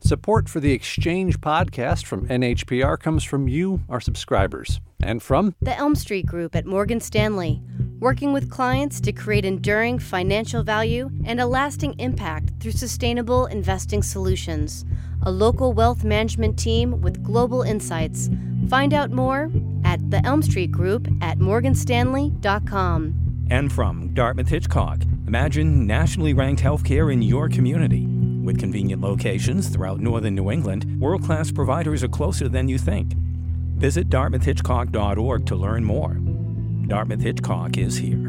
Support for the Exchange podcast from NHPR comes from you, our subscribers, and from the Elm Street Group at Morgan Stanley, working with clients to create enduring financial value and a lasting impact through sustainable investing solutions. A local wealth management team with global insights. Find out more at the Elm Street Group at morganstanley.com. And from Dartmouth Hitchcock, imagine nationally ranked healthcare in your community. With convenient locations throughout northern New England, world-class providers are closer than you think. Visit dartmouthhitchcock.org to learn more. Dartmouth Hitchcock is here.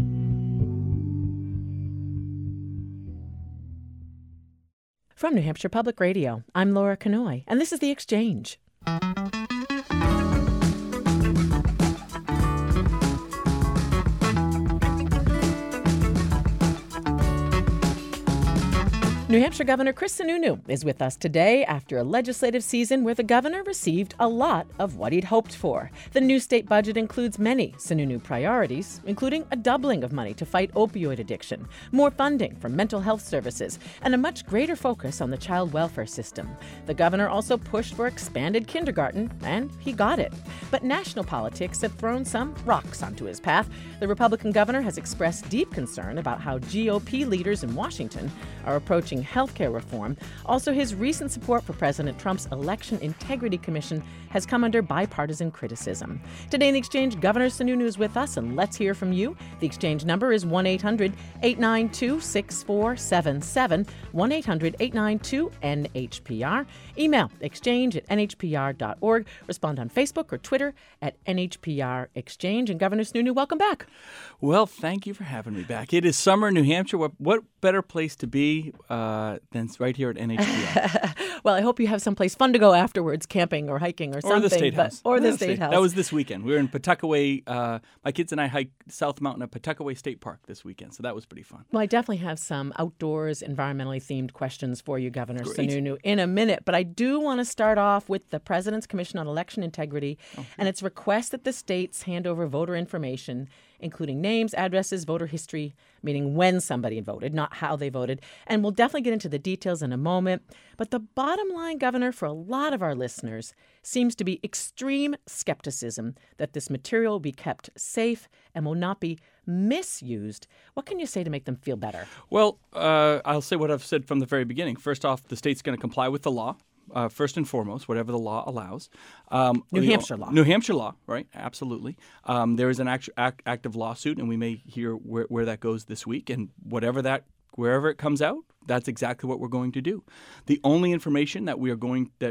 From New Hampshire Public Radio, I'm Laura Kanoy, and this is The Exchange. New Hampshire Governor Chris Sununu is with us today after a legislative season where the governor received a lot of what he'd hoped for. The new state budget includes many Sununu priorities, including a doubling of money to fight opioid addiction, more funding for mental health services, and a much greater focus on the child welfare system. The governor also pushed for expanded kindergarten, and he got it. But national politics have thrown some rocks onto his path. The Republican governor has expressed deep concern about how GOP leaders in Washington are approaching healthcare reform. Also, his recent support for President Trump's Election Integrity Commission has come under bipartisan criticism. Today in The Exchange, Governor Sununu is with us, and let's hear from you. The Exchange number is 1-800-892-6477, 1-800-892-NHPR. Email exchange@nhpr.org. Respond on Facebook or Twitter at NHPR Exchange. And Governor Sununu, welcome back. Well, thank you for having me back. It is summer in New Hampshire. What better place to be than right here at NHPR? Well, I hope you have someplace fun to go afterwards, camping or hiking or something. Or the State House. Or the State House. That was this weekend. We were in Pawtuckaway. My kids and I hiked South Mountain at Pawtuckaway State Park this weekend, so that was pretty fun. Well, I definitely have some outdoors, environmentally themed questions for you, Governor Great. Sununu, in a minute. But I do want to start off with the President's Commission on Election Integrity and its request that the states hand over voter information, including names, addresses, voter history, meaning when somebody voted, not how they voted. And we'll definitely get into the details in a moment. But the bottom line, Governor, for a lot of our listeners seems to be extreme skepticism that this material will be kept safe and will not be misused. What can you say to make them feel better? Well, I'll say what I've said from the very beginning. First off, the state's going to comply with the law. First and foremost, whatever the law allows. New Hampshire law. New Hampshire law, right? Absolutely. There is an active lawsuit, and we may hear where that goes this week. And wherever it comes out, that's exactly what we're going to do. The only information that we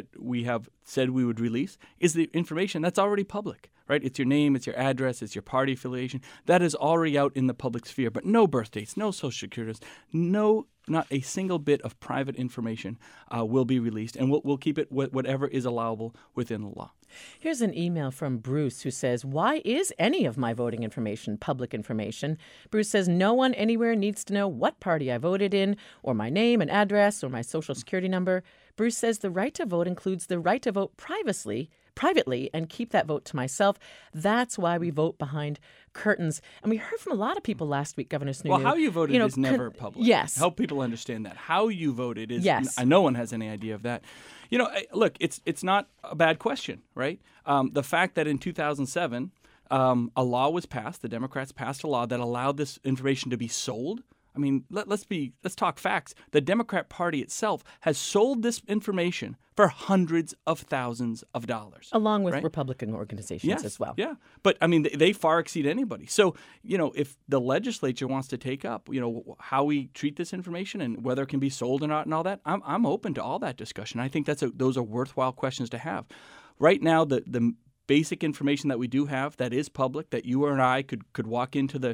have said we would release is the information that's already public, right? It's your name, it's your address, it's your party affiliation. That is already out in the public sphere. But no birth dates, no social security numbers, not a single bit of private information will be released, and we'll keep it whatever is allowable within the law. Here's an email from Bruce who says, why is any of my voting information public information? Bruce says, no one anywhere needs to know what party I voted in, or my name and address, or my social security number. Bruce says the right to vote includes the right to vote privately and keep that vote to myself. That's why we vote behind curtains. And we heard from a lot of people last week, Governor Sununu. Well, how you voted is never public. Yes. Help people understand that. How you voted is, yes. No one has any idea of that. Look, it's not a bad question, right? The fact that in 2007, a law was passed, the Democrats passed a law that allowed this information to be sold. I mean, let's talk facts. The Democrat Party itself has sold this information for hundreds of thousands of dollars. Along with right? Republican organizations as well. Yeah. But, I mean, they far exceed anybody. So, if the legislature wants to take up, how we treat this information and whether it can be sold or not and all that, I'm open to all that discussion. I think those are worthwhile questions to have. Right now, the basic information that we do have that is public, that you or I could walk into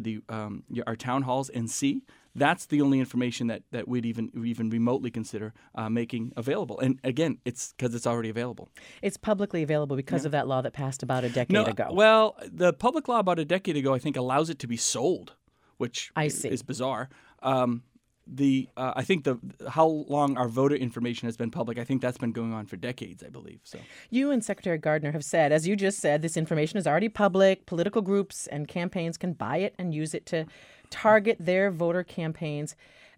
our town halls and see, that's the only information that we'd even remotely consider making available. And again, it's because it's already available. It's publicly available because of that law that passed about a decade ago. Well, the public law about a decade ago, I think, allows it to be sold, which is bizarre. I think how long our voter information has been public, I think that's been going on for decades, I believe. So you and Secretary Gardner have said, as you just said, this information is already public. Political groups and campaigns can buy it and use it to target their voter campaigns.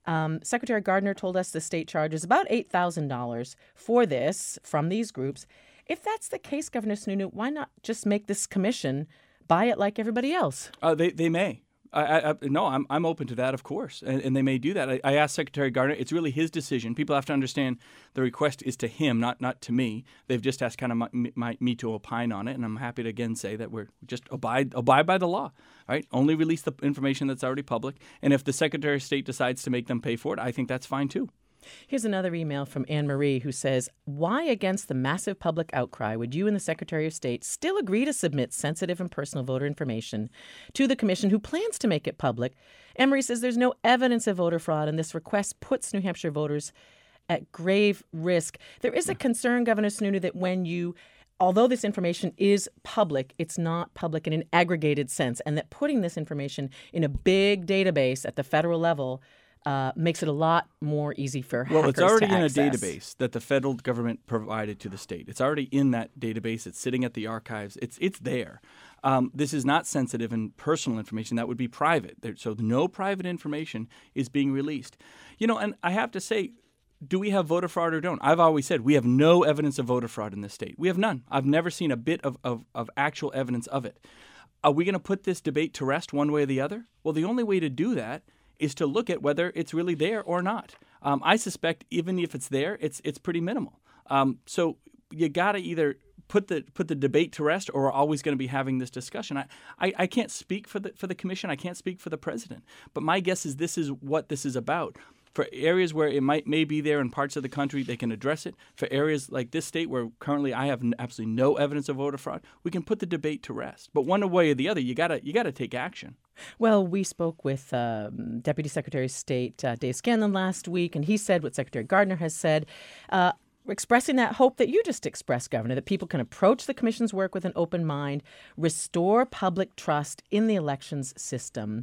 Secretary Gardner told us the state charges about $8,000 for this from these groups. If that's the case, Governor Sununu, why not just make this commission buy it like everybody else? They may. No, I'm open to that, of course, and they may do that. I asked Secretary Gardner. It's really his decision. People have to understand the request is to him, not to me. They've just asked kind of me to opine on it, and I'm happy to again say that we're just abide by the law, right? Only release the information that's already public, and if the Secretary of State decides to make them pay for it, I think that's fine too. Here's another email from Anne Marie who says, why against the massive public outcry would you and the Secretary of State still agree to submit sensitive and personal voter information to the commission who plans to make it public? Anne Marie says there's no evidence of voter fraud, and this request puts New Hampshire voters at grave risk. There is a concern, Governor Sununu, that although this information is public, it's not public in an aggregated sense, and that putting this information in a big database at the federal level makes it a lot more easy for hackers to access. Well, it's already in a database that the federal government provided to the state. It's already in that database. It's sitting at the archives. It's there. This is not sensitive and personal information. That would be private. So no private information is being released. And I have to say, do we have voter fraud or don't? I've always said we have no evidence of voter fraud in this state. We have none. I've never seen a bit of actual evidence of it. Are we going to put this debate to rest one way or the other? Well, the only way to do that is to look at whether it's really there or not. I suspect even if it's there, it's pretty minimal. So you got to either put the debate to rest, or we're always going to be having this discussion. I can't speak for the commission. I can't speak for the president. But my guess is this is what this is about. For areas where it may be there in parts of the country, they can address it. For areas like this state where currently I have absolutely no evidence of voter fraud, we can put the debate to rest. But one way or the other, you gotta take action. Well, we spoke with Deputy Secretary of State Dave Scanlon last week, and he said what Secretary Gardner has said, expressing that hope that you just expressed, Governor, that people can approach the commission's work with an open mind, restore public trust in the elections system.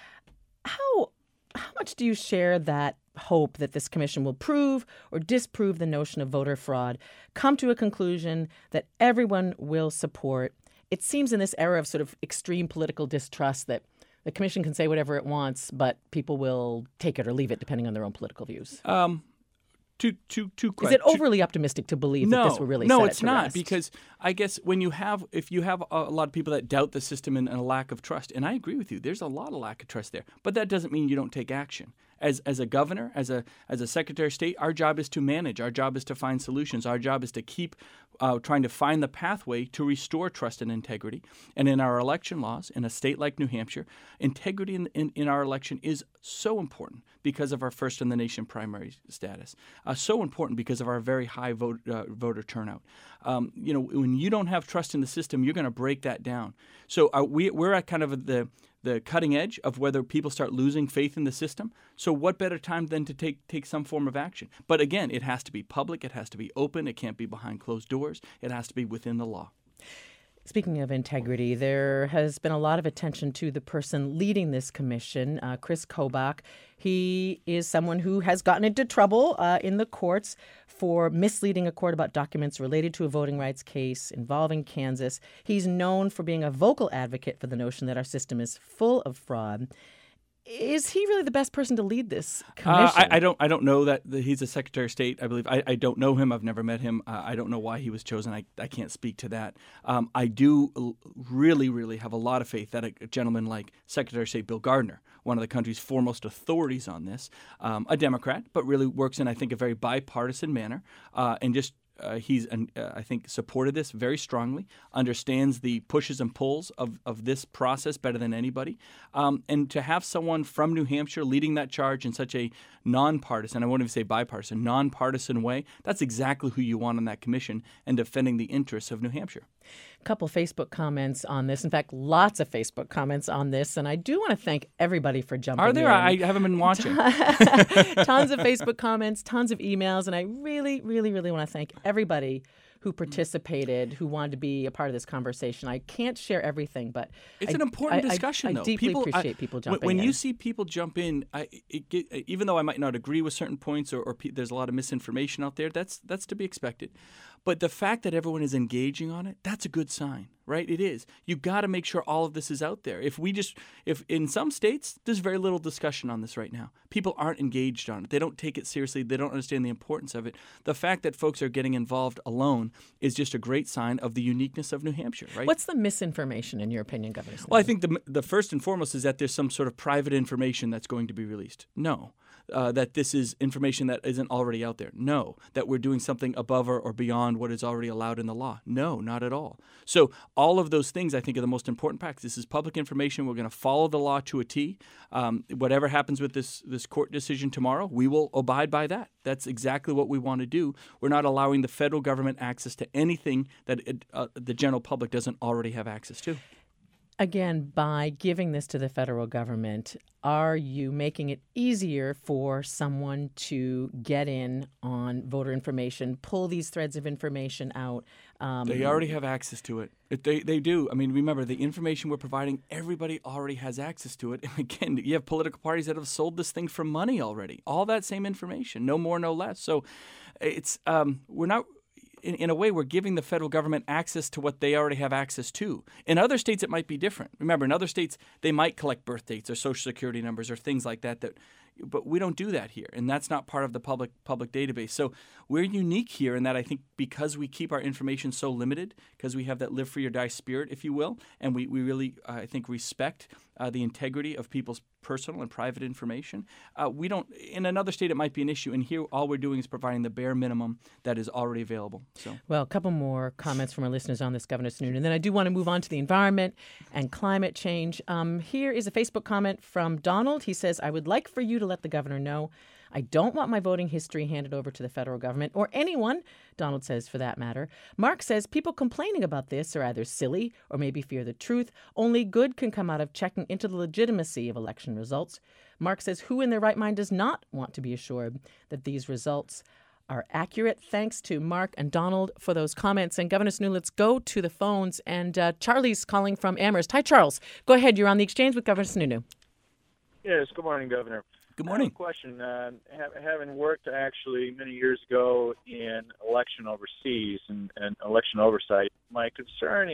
How much do you share that hope that this commission will prove or disprove the notion of voter fraud, come to a conclusion that everyone will support? It seems in this era of sort of extreme political distrust that the commission can say whatever it wants, but people will take it or leave it depending on their own political views. Two Is it overly optimistic to believe that this will really set it to rest? No, it's not, because I guess if you have a lot of people that doubt the system and a lack of trust, and I agree with you, there's a lot of lack of trust there, but that doesn't mean you don't take action. As a governor, as a Secretary of State, our job is to manage. Our job is to find solutions. Our job is to keep trying to find the pathway to restore trust and integrity. And in our election laws, in a state like New Hampshire, integrity in our election is so important because of our first-in-the-nation primary status. So important because of our very high voter turnout. When you don't have trust in the system, you're going to break that down. So we're at kind of the cutting edge of whether people start losing faith in the system. So what better time than to take some form of action? But again, it has to be public. It has to be open. It can't be behind closed doors. It has to be within the law. Speaking of integrity, there has been a lot of attention to the person leading this commission, Chris Kobach. He is someone who has gotten into trouble in the courts for misleading a court about documents related to a voting rights case involving Kansas. He's known for being a vocal advocate for the notion that our system is full of fraud. Is he really the best person to lead this commission? I don't know that he's a Secretary of State. I believe I don't know him. I've never met him. I don't know why he was chosen. I can't speak to that. I do really, really have a lot of faith that a gentleman like Secretary of State Bill Gardner, one of the country's foremost authorities on this, a Democrat, but really works in, I think, a very bipartisan manner, and just he's, I think, supported this very strongly, understands the pushes and pulls of this process better than anybody. And to have someone from New Hampshire leading that charge in such a nonpartisan, I won't even say bipartisan, nonpartisan way, that's exactly who you want on that commission and defending the interests of New Hampshire. A couple Facebook comments on this. In fact, lots of Facebook comments on this. And I do want to thank everybody for jumping in. Are there? I haven't been watching. Tons of Facebook comments, tons of emails. And I really, really, really want to thank everybody who participated, who wanted to be a part of this conversation. I can't share everything, but it's an important discussion, though. I deeply appreciate people jumping in. When you see people jump in, even though I might not agree with certain points or there's a lot of misinformation out there, that's to be expected. But the fact that everyone is engaging on it, that's a good sign. right? It is. You got to make sure all of this is out there. If in some states, there's very little discussion on this right now. People aren't engaged on it. They don't take it seriously. They don't understand the importance of it. The fact that folks are getting involved alone is just a great sign of the uniqueness of New Hampshire, right? What's the misinformation, in your opinion, Governor Snow? Well, I think the first and foremost is that there's some sort of private information that's going to be released. No. That this is information that isn't already out there. No. That we're doing something above or beyond what is already allowed in the law. No, not at all. So all of those things I think are the most important facts. This is public information. We're going to follow the law to a T. Whatever happens with this court decision tomorrow, we will abide by that. That's exactly what we want to do. We're not allowing the federal government access to anything that the general public doesn't already have access to. Again, by giving this to the federal government, are you making it easier for someone to get in on voter information, pull these threads of information out? They already have access to it. They do. I mean, remember, the information we're providing, everybody already has access to it. And again, you have political parties that have sold this thing for money already. All that same information, no more, no less. So it's we're not... In a way, we're giving the federal government access to what they already have access to. In other states, it might be different. Remember, in other states, they might collect birth dates or social security numbers or things like that. But we don't do that here, and that's not part of the public database. So we're unique here in that I think because we keep our information so limited, because we have that live free or die spirit, if you will, and we really, I think, respect the integrity of people's personal and private information. We don't. In another state, it might be an issue, and here all we're doing is providing the bare minimum that is already available. So, well, a couple more comments from our listeners on this, Governor Sununu, and then I do want to move on to the environment and climate change. Here is a Facebook comment from Donald. He says, "I would like for you to let the governor know I don't want my voting history handed over to the federal government or anyone," Donald says, for that matter. Mark says people complaining about this are either silly or maybe fear the truth. Only good can come out of checking into the legitimacy of election results. Mark says who in their right mind does not want to be assured that these results are accurate? Thanks to Mark and Donald for those comments. And Governor Sununu, let's go to the phones. And Charlie's calling from Amherst. Hi, Charles. Go ahead. You're on the exchange with Governor Sununu. Yes, good morning, Governor. Good morning. I have a question. Having worked actually many years ago in election overseas and election oversight, my concern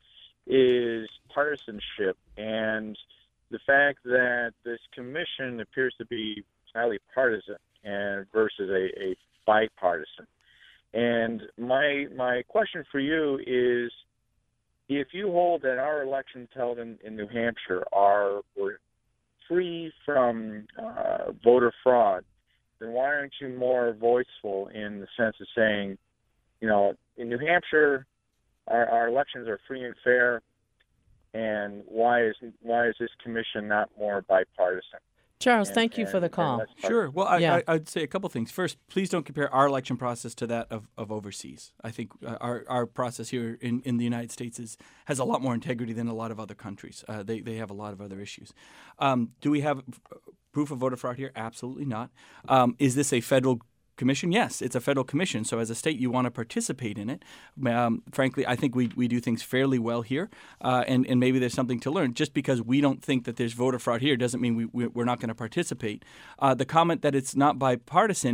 is partisanship and the fact that this commission appears to be highly partisan and versus a bipartisan. And my question for you is, if you hold that our elections held in New Hampshire were free from voter fraud, then why aren't you more voiceful in the sense of saying, you know, in New Hampshire, our elections are free and fair, and why is this commission not more bipartisan? Charles, thank you for the call. Sure. Well, I'd say a couple things. First, please don't compare our election process to that of overseas. I think our process here in the United States has a lot more integrity than a lot of other countries. They have a lot of other issues. Do we have proof of voter fraud here? Absolutely not. Is this a federal commission? Yes, it's a federal commission. So as a state, you want to participate in it. Frankly, I think we do things fairly well here, and maybe there's something to learn. Just because we don't think that there's voter fraud here doesn't mean we're not going to participate. The comment that it's not bipartisan,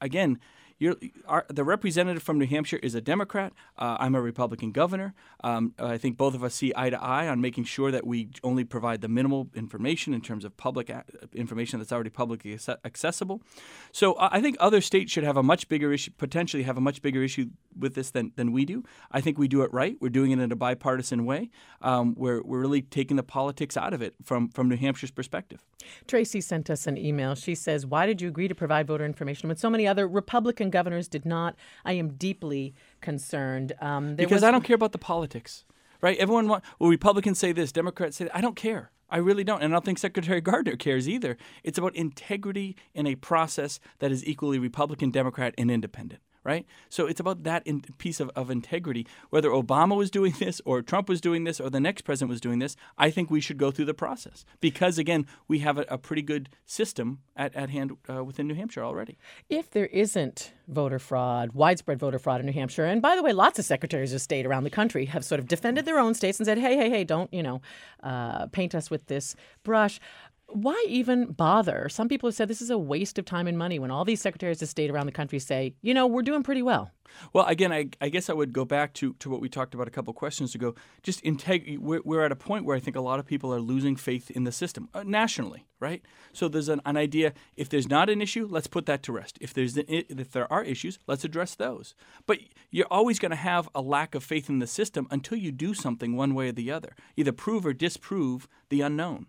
the representative from New Hampshire is a Democrat. I'm a Republican governor. I think both of us see eye to eye on making sure that we only provide the minimal information in terms of public information that's already publicly accessible. So I think other states should have a much bigger issue, potentially have a much bigger issue with this than we do. I think we do it right. We're doing it in a bipartisan way. We're really taking the politics out of it from New Hampshire's perspective. Tracy sent us an email. She says, "Why did you agree to provide voter information when so many other Republican governors did not? I am deeply concerned." Because I don't care about the politics, right? Republicans say this, Democrats say that. I don't care. I really don't. And I don't think Secretary Gardner cares either. It's about integrity in a process that is equally Republican, Democrat, and independent. Right? So it's about that piece of integrity. Whether Obama was doing this or Trump was doing this or the next president was doing this, I think we should go through the process because, again, we have a pretty good system at hand within New Hampshire already. If there isn't voter fraud, widespread voter fraud in New Hampshire, and by the way, lots of secretaries of state around the country have sort of defended their own states and said, hey, don't, paint us with this brush. Why even bother? Some people have said this is a waste of time and money when all these secretaries of state around the country say, we're doing pretty well. Well, again, I guess I would go back to what we talked about a couple of questions ago. Just we're at a point where I think a lot of people are losing faith in the system nationally, right? So there's an idea, if there's not an issue, let's put that to rest. If there are issues, let's address those. But you're always going to have a lack of faith in the system until you do something one way or the other, either prove or disprove the unknown.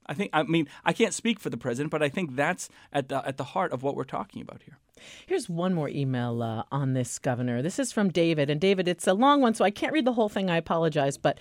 I can't speak for the president, but I think that's at the heart of what we're talking about here. Here's one more email on this, Governor. This is from David. And David, it's a long one, so I can't read the whole thing. I apologize. But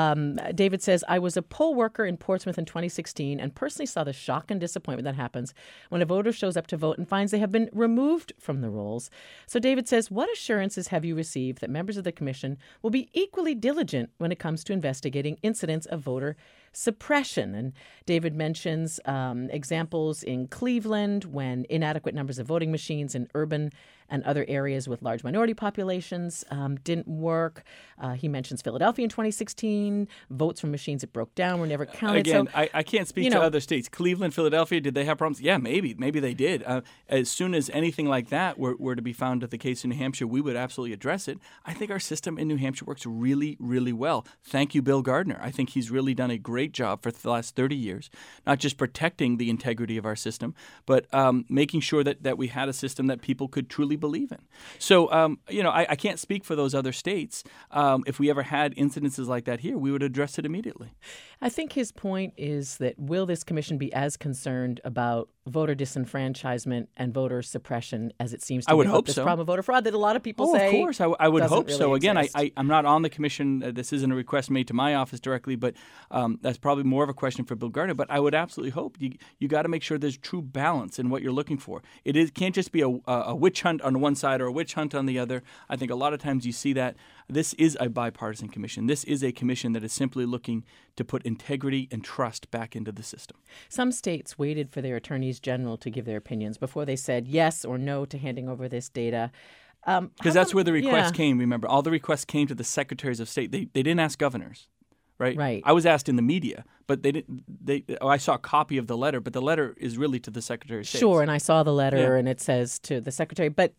David says, I was a poll worker in Portsmouth in 2016 and personally saw the shock and disappointment that happens when a voter shows up to vote and finds they have been removed from the rolls. So David says, what assurances have you received that members of the commission will be equally diligent when it comes to investigating incidents of voter suppression? And David mentions examples in Cleveland when inadequate numbers of voting machines in urban and other areas with large minority populations didn't work. He mentions Philadelphia in 2016. Votes from machines that broke down were never counted. Again, I can't speak to other states. Cleveland, Philadelphia, did they have problems? Yeah, maybe they did. As soon as anything like that were to be found at the case in New Hampshire, we would absolutely address it. I think our system in New Hampshire works really, really well. Thank you, Bill Gardner. I think he's really done a great job for the last 30 years, not just protecting the integrity of our system, but making sure that we had a system that people could truly believe in. So, I can't speak for those other states. If we ever had incidences like that here, we would address it immediately. I think his point is that will this commission be as concerned about voter disenfranchisement and voter suppression as it seems to be? I would hope this so. Problem of voter fraud that a lot of people say. Of course, I would hope really so. Again, exist. I'm not on the commission. This isn't a request made to my office directly, but that's probably more of a question for Bill Gardner. But I would absolutely hope you got to make sure there's true balance in what you're looking for. It can't just be a witch hunt on one side or a witch hunt on the other. I think a lot of times you see that. This is a bipartisan commission. This is a commission that is simply looking to put integrity and trust back into the system. Some states waited for their attorneys general to give their opinions before they said yes or no to handing over this data. Because that's where the request came, remember. All the requests came to the secretaries of state. They didn't ask governors. Right. I was asked in the media, but they didn't. I saw a copy of the letter, but the letter is really to the Secretary of State. Sure, and I saw the letter, and it says to the Secretary. But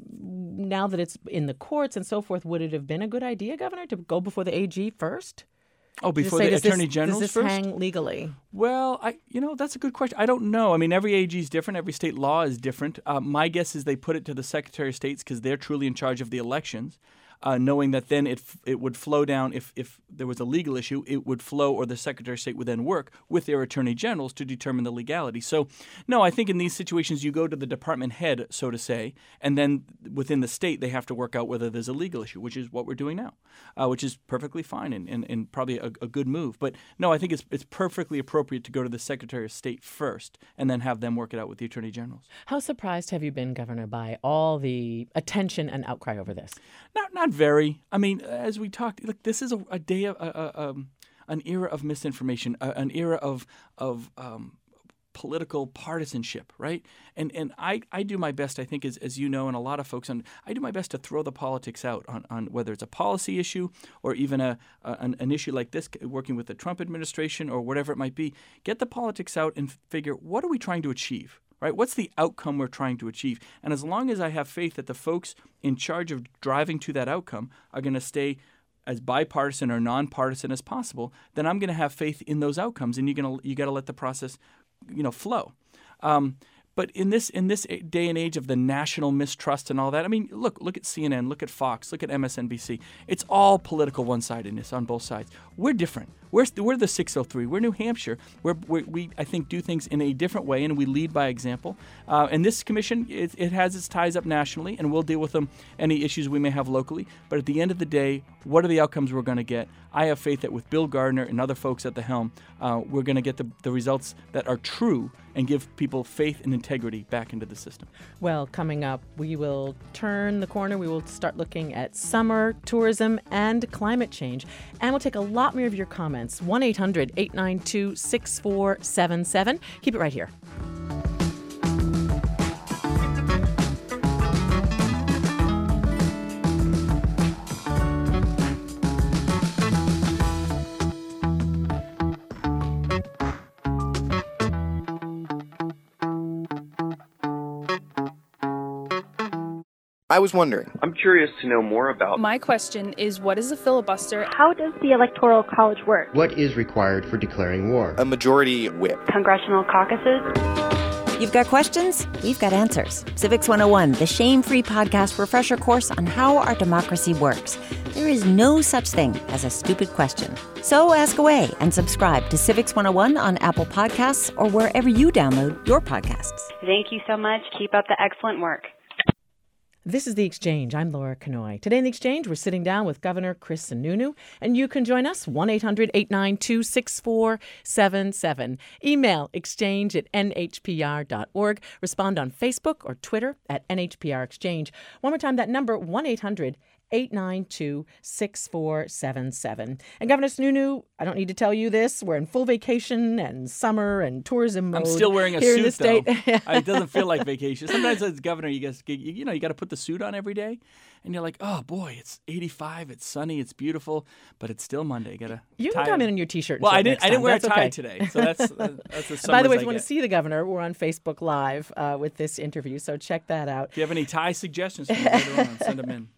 now that it's in the courts and so forth, would it have been a good idea, Governor, to go before the AG first? Oh, before the Attorney General first? Does this hang legally? Well, that's a good question. I don't know. I mean, every AG is different. Every state law is different. My guess is they put it to the Secretary of States because they're truly in charge of the elections. Knowing that then it would flow down, if there was a legal issue, it would flow, or the Secretary of State would then work with their attorney generals to determine the legality. So, no, I think in these situations you go to the department head, so to say, and then within the state they have to work out whether there's a legal issue, which is what we're doing now, which is perfectly fine and probably a good move. But, no, I think it's perfectly appropriate to go to the Secretary of State first and then have them work it out with the attorney generals. How surprised have you been, Governor, by all the attention and outcry over this? Not very. I mean, as we talked, look, this is a day of an era of misinformation, an era of political partisanship, right? And I do my best, I think, as you know, and a lot of folks, I do my best to throw the politics out on whether it's a policy issue or even an issue like this, working with the Trump administration or whatever it might be. Get the politics out and figure, what are we trying to achieve? Right? What's the outcome we're trying to achieve? And as long as I have faith that the folks in charge of driving to that outcome are going to stay as bipartisan or nonpartisan as possible, then I'm going to have faith in those outcomes, and you got to let the process, flow. But in this day and age of the national mistrust and all that, I mean, look at CNN, look at Fox, look at MSNBC. It's all political one-sidedness on both sides. We're different. We're the 603. We're New Hampshire. We I think do things in a different way, and we lead by example. And this commission, it has its ties up nationally, and we'll deal with them, any issues we may have locally. But at the end of the day, what are the outcomes we're going to get? I have faith that with Bill Gardner and other folks at the helm, we're going to get the results that are true and give people faith and integrity back into the system. Well, coming up, we will turn the corner. We will start looking at summer, tourism, and climate change. And we'll take a lot more of your comments. 1-800-892-6477. Keep it right here. I was wondering. I'm curious to know more about. My question is, what is a filibuster? How does the Electoral College work? What is required for declaring war? A majority whip. Congressional caucuses? You've got questions? We've got answers. Civics 101, the shame-free podcast refresher course on how our democracy works. There is no such thing as a stupid question. So ask away and subscribe to Civics 101 on Apple Podcasts or wherever you download your podcasts. Thank you so much. Keep up the excellent work. This is The Exchange. I'm Laura Kanoy. Today in The Exchange, we're sitting down with Governor Chris Sununu, and you can join us, 1-800-892-6477. Email exchange@nhpr.org. Respond on Facebook or Twitter at NHPR Exchange. One more time, that number, 1-800-892-6477. And Governor Sununu, I don't need to tell you this, we're in full vacation and summer and tourism mode. I'm still wearing a here in the suit, though. state. It doesn't feel like vacation. Sometimes as governor, you got to put the suit on every day, and you're like, oh boy, it's 85, it's sunny, it's beautiful, but it's still Monday. You can come in your T-shirt. Well, I didn't wear a that's tie okay. today, so that's as By the way, if you want to see the governor, we're on Facebook Live with this interview, so check that out. If you have any tie suggestions, for me later on, send them in.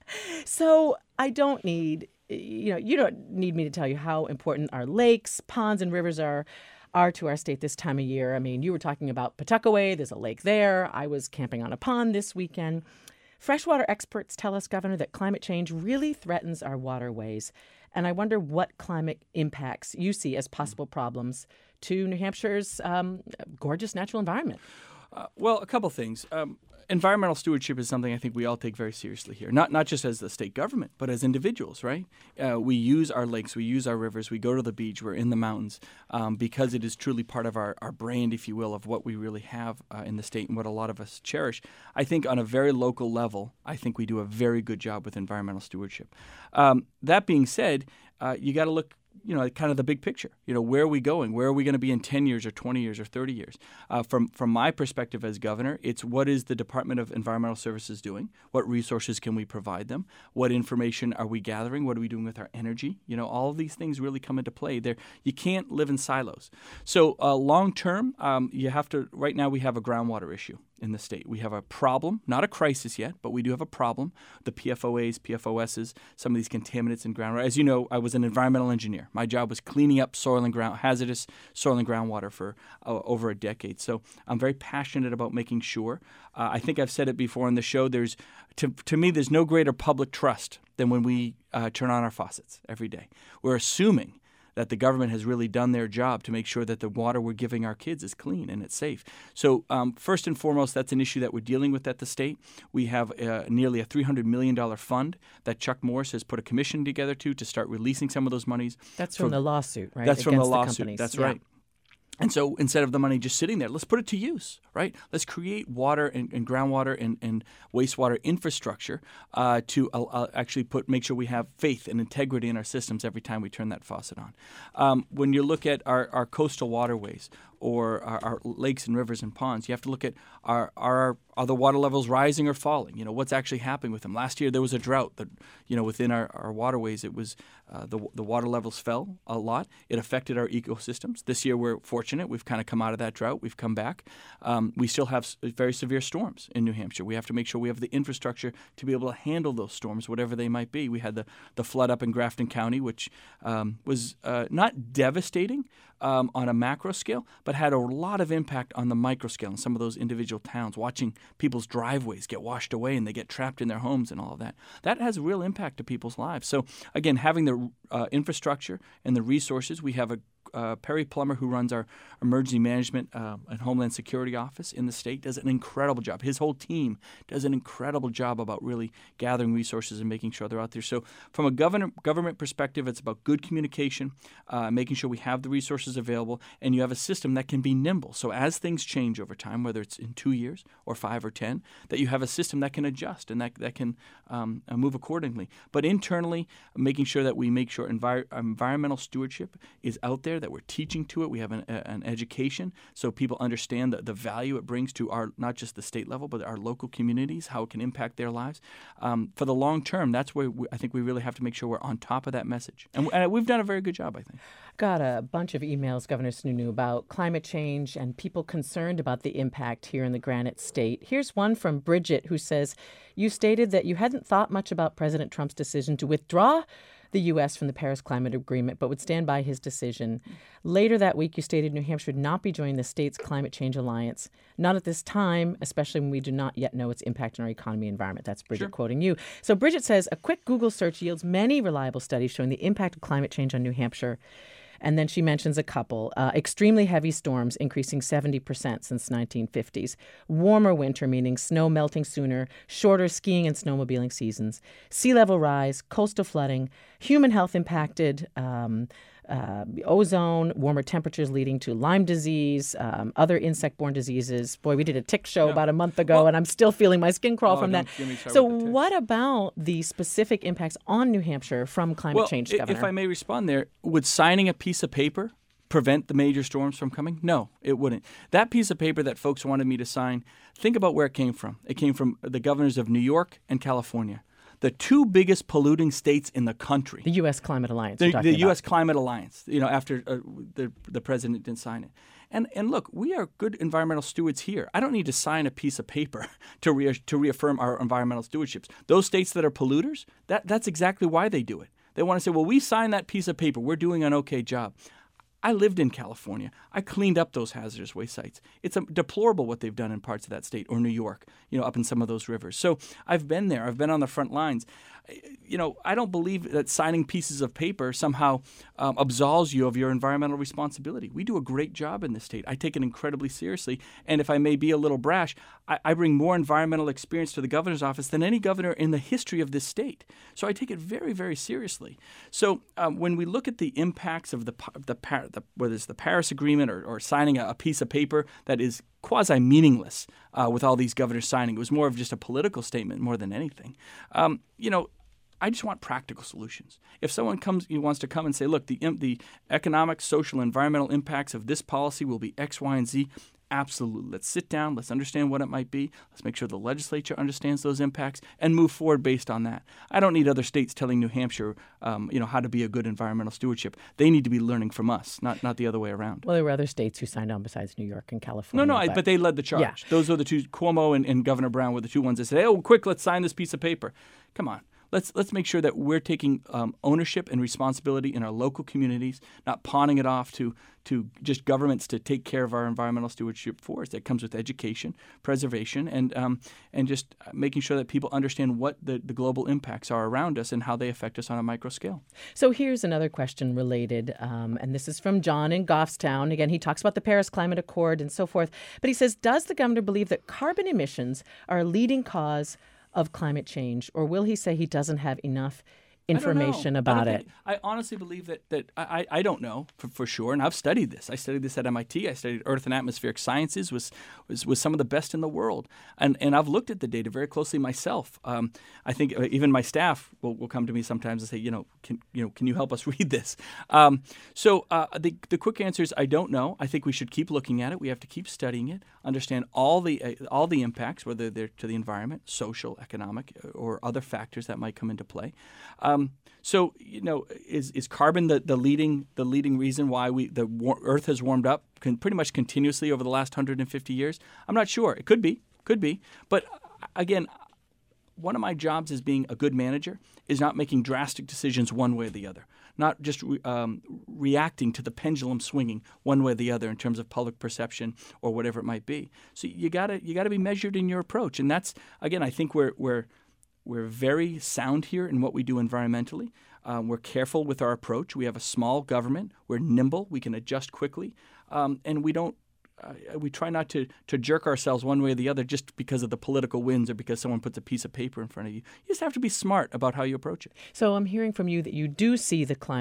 So I don't need, you don't need me to tell you how important our lakes, ponds, and rivers are to our state this time of year. I mean, you were talking about Pawtuckaway. There's a lake there. I was camping on a pond this weekend. Freshwater experts tell us, Governor, that climate change really threatens our waterways. And I wonder what climate impacts you see as possible problems to New Hampshire's gorgeous natural environment. Well, a couple things. Environmental stewardship is something I think we all take very seriously here, not just as the state government, but as individuals, right? We use our lakes, we use our rivers, we go to the beach, we're in the mountains because it is truly part of our brand, if you will, of what we really have in the state and what a lot of us cherish. I think on a very local level, I think we do a very good job with environmental stewardship. That being said, you got to look kind of the big picture. Where are we going? Where are we going to be in 10 years or 20 years or 30 years? From my perspective as governor, it's what is the Department of Environmental Services doing? What resources can we provide them? What information are we gathering? What are we doing with our energy? All of these things really come into play. You can't live in silos. So long term, you have to. Right now, we have a groundwater issue in the state. We have a problem, not a crisis yet, but we do have a problem. The PFOAs, PFOSs, some of these contaminants in groundwater. As you know, I was an environmental engineer. My job was cleaning up hazardous soil and groundwater for over a decade. So I'm very passionate about making sure. I think I've said it before on the show. To me, there's no greater public trust than when we turn on our faucets every day. We're assuming that the government has really done their job to make sure that the water we're giving our kids is clean and it's safe. So first and foremost, that's an issue that we're dealing with at the state. We have nearly a $300 million fund that Chuck Morris has put a commission together to start releasing some of those monies. That's from the lawsuit, right? That's from the lawsuit. Companies. That's right. And so instead of the money just sitting there, let's put it to use, right? Let's create water and groundwater and wastewater infrastructure to actually make sure we have faith and integrity in our systems every time we turn that faucet on. When you look at our coastal waterways or our lakes and rivers and ponds, you have to look at are the water levels rising or falling? What's actually happening with them? Last year there was a drought that within our waterways it was the water levels fell a lot. It affected our ecosystems. This year we're fortunate. We've kind of come out of that drought. We've come back. We still have very severe storms in New Hampshire. We have to make sure we have the infrastructure to be able to handle those storms, whatever they might be. We had the flood up in Grafton County, which was not devastating on a macro scale, but had a lot of impact on the micro scale in some of those individual towns, watching people's driveways get washed away and they get trapped in their homes and all of that. That has a real impact to people's lives. So again, having the infrastructure and the resources, we have Perry Plummer, who runs our emergency management and Homeland Security office in the state, does an incredible job. His whole team does an incredible job about really gathering resources and making sure they're out there. So from a government perspective, it's about good communication, making sure we have the resources available, and you have a system that can be nimble. So as things change over time, whether it's in 2 years or 5 or 10, that you have a system that can adjust and that can move accordingly. But internally, making sure that we make sure environmental stewardship is out there, there, that we're teaching to it. We have an education so people understand the value it brings to our, not just the state level, but our local communities, how it can impact their lives. For the long term, that's where I think we really have to make sure we're on top of that message. And we've done a very good job, I think. Got a bunch of emails, Governor Sununu, about climate change and people concerned about the impact here in the Granite State. Here's one from Bridget who says, you stated that you hadn't thought much about President Trump's decision to withdraw the U.S. from the Paris Climate Agreement, but would stand by his decision. Later that week, you stated New Hampshire would not be joining the state's Climate Change Alliance. Not at this time, especially when we do not yet know its impact on our economy and environment. That's Bridget quoting you. So Bridget says, a quick Google search yields many reliable studies showing the impact of climate change on New Hampshire. And then she mentions a couple. Extremely heavy storms increasing 70% since 1950s. Warmer winter, meaning snow melting sooner. Shorter skiing and snowmobiling seasons. Sea level rise, coastal flooding. Human health impacted. Ozone, warmer temperatures leading to Lyme disease, other insect-borne diseases. Boy, we did a tick show about a month ago, and I'm still feeling my skin crawl from that. So what about the specific impacts on New Hampshire from climate change, Governor? If I may respond there, would signing a piece of paper prevent the major storms from coming? No, it wouldn't. That piece of paper that folks wanted me to sign, think about where it came from. It came from the governors of New York and California. The two biggest polluting states in the country. The U.S. Climate Alliance. The U.S. Climate Alliance, after the president didn't sign it. And look, we are good environmental stewards here. I don't need to sign a piece of paper to reaffirm our environmental stewardships. Those states that are polluters, that's exactly why they do it. They want to say, well, we signed that piece of paper. We're doing an okay job. I lived in California. I cleaned up those hazardous waste sites. It's deplorable what they've done in parts of that state, or New York, up in some of those rivers. So I've been there. I've been on the front lines. I don't believe that signing pieces of paper somehow absolves you of your environmental responsibility. We do a great job in this state. I take it incredibly seriously. And if I may be a little brash, I bring more environmental experience to the governor's office than any governor in the history of this state. So I take it very, very seriously. So when we look at the impacts of whether it's the Paris Agreement or signing a piece of paper that is quasi-meaningless with all these governors signing, it was more of just a political statement more than anything. I just want practical solutions. If someone wants to come and say, look, the economic, social, environmental impacts of this policy will be X, Y, and Z, absolutely. Let's sit down. Let's understand what it might be. Let's make sure the legislature understands those impacts and move forward based on that. I don't need other states telling New Hampshire, how to be a good environmental stewardship. They need to be learning from us, not the other way around. Well, there were other states who signed on besides New York and California. But they led the charge. Yeah. Those are the two. Cuomo and Governor Brown were the two ones that said, "Oh, quick, let's sign this piece of paper." Come on. Let's make sure that we're taking ownership and responsibility in our local communities, not pawning it off to just governments to take care of our environmental stewardship for us. That comes with education, preservation, and just making sure that people understand what the global impacts are around us and how they affect us on a micro scale. So here's another question related, and this is from John in Goffstown. Again, he talks about the Paris Climate Accord and so forth, but he says, does the governor believe that carbon emissions are a leading cause of climate change, or will he say he doesn't have enough information about it? I honestly believe that I don't know for sure, and I've studied this. I studied this at MIT. I studied Earth and Atmospheric Sciences, was some of the best in the world, and I've looked at the data very closely myself. I think even my staff will come to me sometimes and say, can you help us read this? So the quick answer is I don't know. I think we should keep looking at it. We have to keep studying it, understand all the impacts, whether they're to the environment, social, economic, or other factors that might come into play. So is carbon the leading reason why Earth has warmed up pretty much continuously over the last 150 years? I'm not sure. It could be, but again, one of my jobs as being a good manager is not making drastic decisions one way or the other, not just reacting to the pendulum swinging one way or the other in terms of public perception or whatever it might be. So you gotta be measured in your approach, and that's, again, I think we're very sound here in what we do environmentally. We're careful with our approach. We have a small government. We're nimble. We can adjust quickly, and we don't. We try not to jerk ourselves one way or the other just because of the political winds or because someone puts a piece of paper in front of you. You just have to be smart about how you approach it. So I'm hearing from you that you do see the climate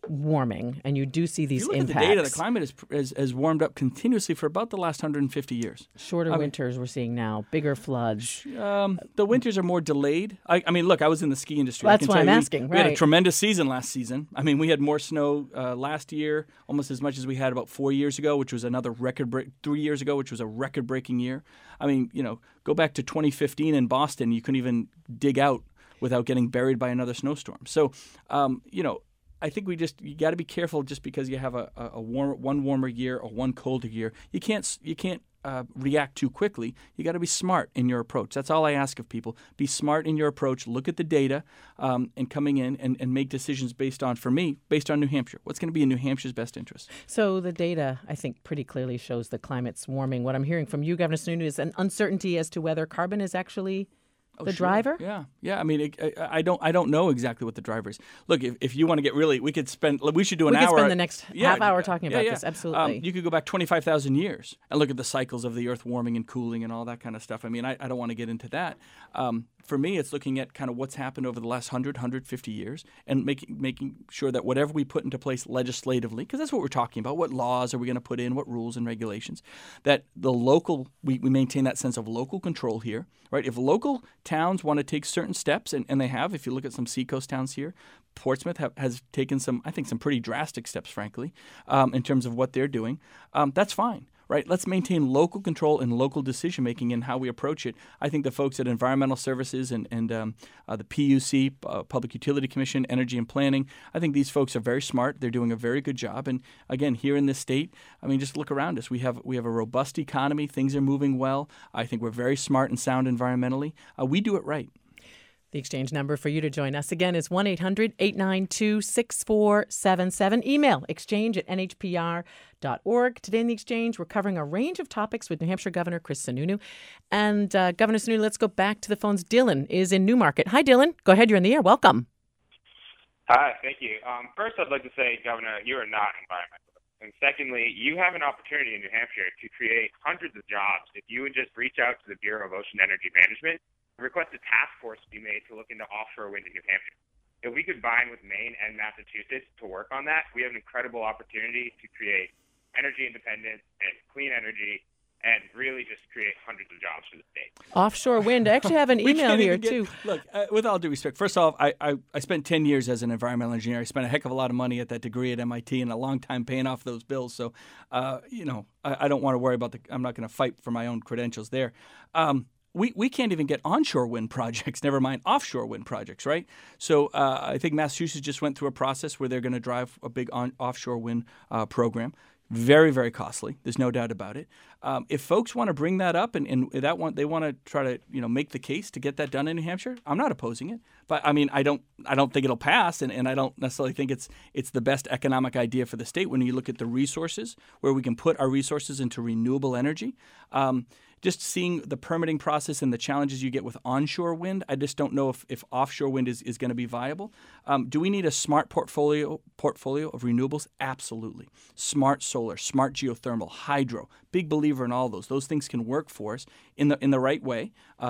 warming, and you do see these if you look impacts. at the data, the climate has warmed up continuously for about the last 150 years. Shorter winters we're seeing now, bigger floods. The winters are more delayed. I mean, look, I was in the ski industry. That's why I'm asking. We had a tremendous season last season. I mean, we had more snow last year, almost as much as we had about 4 years ago, which was another 3 years ago, which was a record-breaking year. I mean, go back to 2015 in Boston, you couldn't even dig out without getting buried by another snowstorm. So, I think you got to be careful just because you have one warmer year or one colder year. You can't react too quickly. You got to be smart in your approach. That's all I ask of people. Be smart in your approach. Look at the data and coming in and make decisions based on New Hampshire. What's going to be in New Hampshire's best interest? So the data, I think, pretty clearly shows the climate's warming. What I'm hearing from you, Governor Sununu, is an uncertainty as to whether carbon is actually the driver? Yeah. I mean, I don't know exactly what the driver is. Look, if you want to get really, we should do an hour. We could spend the next half hour talking about this. Absolutely. You could go back 25,000 years and look at the cycles of the Earth warming and cooling and all that kind of stuff. I mean, I don't want to get into that. For me, it's looking at kind of what's happened over the last 150 years and making sure that whatever we put into place legislatively, because that's what we're talking about, what laws are we going to put in, what rules and regulations, that we maintain that sense of local control here, right? If local towns want to take certain steps, and they have, if you look at some seacoast towns here, Portsmouth has taken some pretty drastic steps, frankly, in terms of what they're doing. That's fine. Right, let's maintain local control and local decision-making in how we approach it. I think the folks at Environmental Services and the PUC, Public Utility Commission, Energy and Planning, I think these folks are very smart. They're doing a very good job. And again, here in this state, I mean, just look around us. We have a robust economy. Things are moving well. I think we're very smart and sound environmentally. We do it right. The exchange number for you to join us again is 1-800-892-6477. Email exchange@nhpr.org. Today in the Exchange, we're covering a range of topics with New Hampshire Governor Chris Sununu. And Governor Sununu, let's go back to the phones. Dylan is in Newmarket. Hi, Dylan. Go ahead. You're in the air. Welcome. Hi. Thank you. First, I'd like to say, Governor, you are not environmental. And secondly, you have an opportunity in New Hampshire to create hundreds of jobs if you would just reach out to the Bureau of Ocean Energy Management and request a task force be made to look into offshore wind in New Hampshire. If we combine with Maine and Massachusetts to work on that, we have an incredible opportunity to create energy independence and clean energy and really just create hundreds of jobs for the state. Offshore wind. I actually have an email here, too. Look, with all due respect, first off, I spent 10 years as an environmental engineer. I spent a heck of a lot of money at that degree at MIT and a long time paying off those bills. So, I don't want to worry about I'm not going to fight for my own credentials there. We can't even get onshore wind projects, never mind offshore wind projects, right? So I think Massachusetts just went through a process where they're going to drive a big offshore wind program. Very, very costly. There's no doubt about it. If folks want to bring that up and they want to try to make the case to get that done in New Hampshire, I'm not opposing it. But I mean, I don't think it'll pass, and I don't necessarily think it's the best economic idea for the state when you look at the resources where we can put our resources into renewable energy. Just seeing the permitting process and the challenges you get with onshore wind, I just don't know if offshore wind is going to be viable. Do we need a smart portfolio of renewables? Absolutely. Smart solar, smart geothermal, hydro. Big believer in all those. Those things can work for us in the right way.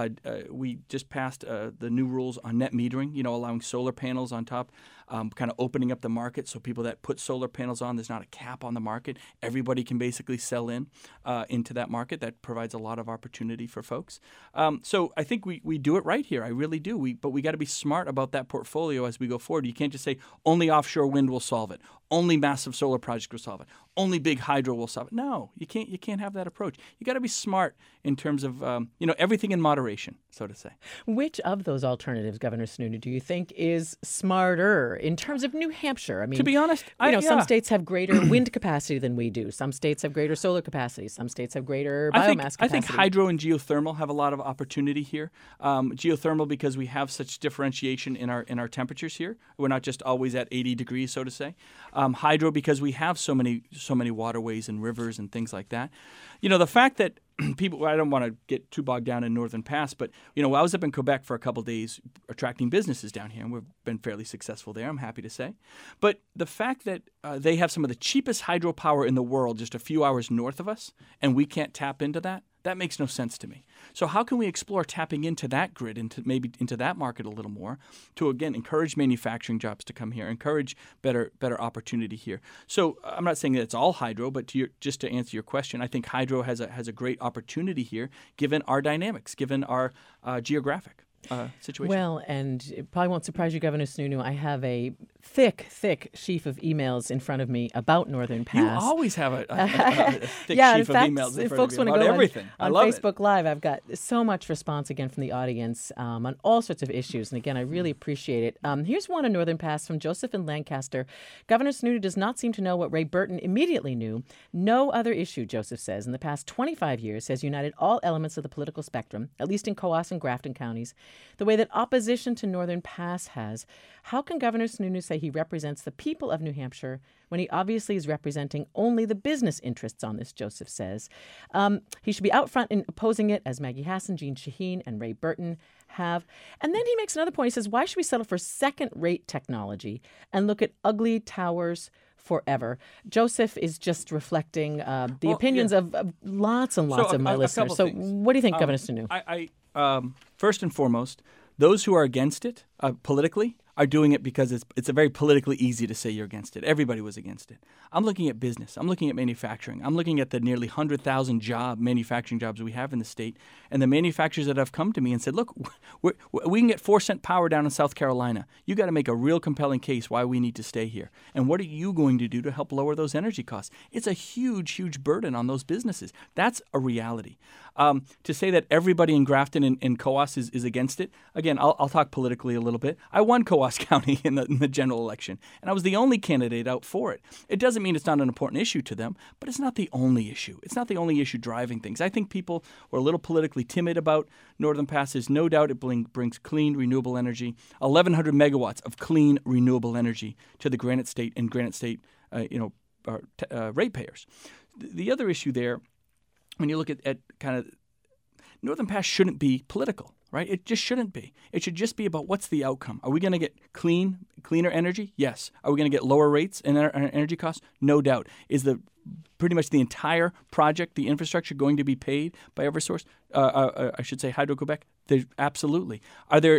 We just passed the new rules on net metering, allowing solar panels on top, kind of opening up the market so people that put solar panels on, there's not a cap on the market. Everybody can basically sell into that market. That provides a lot of opportunity for folks. So I think we do it right here. I really do. But we got to be smart about that portfolio as we go forward. You can't just say only offshore wind will solve it. Only massive solar projects will solve it. Only big hydro will solve it. No, you can't have that approach. You got to be smart in terms of everything in moderation, so to say. Which of those alternatives, Governor Sununu, do you think is smarter in terms of New Hampshire? I mean, to be honest, some states have greater wind capacity than we do. Some states have greater solar capacity. Some states have greater biomass capacity. I think hydro and geothermal have a lot of opportunity here. Geothermal because we have such differentiation in our temperatures here. We're not just always at 80 degrees, so to say. Hydro because we have so many waterways and rivers and things like that. The fact that people, I don't want to get too bogged down in Northern Pass, but, I was up in Quebec for a couple of days attracting businesses down here, and we've been fairly successful there, I'm happy to say. But the fact that they have some of the cheapest hydropower in the world just a few hours north of us, and we can't tap into that, That makes no sense to me. So how can we explore tapping into that grid, into that market a little more to, again, encourage manufacturing jobs to come here, encourage better opportunity here? So I'm not saying that it's all hydro, but just to answer your question, I think hydro has a great opportunity here given our dynamics, given our geographic situation. Well, and it probably won't surprise you, Governor Sununu, I have a thick sheaf of emails in front of me about Northern Pass. You always have a thick sheaf of emails in front folks of you want to about go everything. On Facebook Live, I've got so much response again from the audience on all sorts of issues. And again, I really appreciate it. Here's one on Northern Pass from Joseph in Lancaster. Governor Sununu does not seem to know what Ray Burton immediately knew. No other issue, Joseph says, in the past 25 years has united all elements of the political spectrum, at least in Coos and Grafton counties, the way that opposition to Northern Pass has. How can Governor Sununu say he represents the people of New Hampshire when he obviously is representing only the business interests on this, Joseph says. He should be out front in opposing it, as Maggie Hassan, Jean Shaheen, and Ray Burton have. And then he makes another point. He says, why should we settle for second-rate technology and look at ugly towers forever? Joseph is just reflecting the opinions of lots and lots of my listeners. So what do you think, Governor Sununu? First and foremost, those who are against it politically are doing it because it's a very politically easy to say you're against it. Everybody was against it. I'm looking at business. I'm looking at manufacturing. I'm looking at the nearly 100,000 manufacturing jobs we have in the state, and the manufacturers that have come to me and said, look, we can get 4-cent power down in South Carolina. You got to make a real compelling case why we need to stay here. And what are you going to do to help lower those energy costs? It's a huge, huge burden on those businesses. That's a reality. To say that everybody in Grafton and Coos is against it, again, I'll talk politically a little bit. I won Coos County in the general election, and I was the only candidate out for it. It doesn't mean it's not an important issue to them, but it's not the only issue. It's not the only issue driving things. I think people were a little politically timid about Northern Pass. There's no doubt it brings clean, renewable energy, 1,100 megawatts of clean, renewable energy to the Granite State and Granite State ratepayers. The other issue there, when you look at kind of Northern Pass shouldn't be political, right? It just shouldn't be. It should just be about what's the outcome. Are we going to get cleaner energy? Yes. Are we going to get lower rates in our energy costs? No doubt. Is pretty much the entire project, the infrastructure, going to be paid by Eversource? I should say Hydro-Quebec? Absolutely. Are there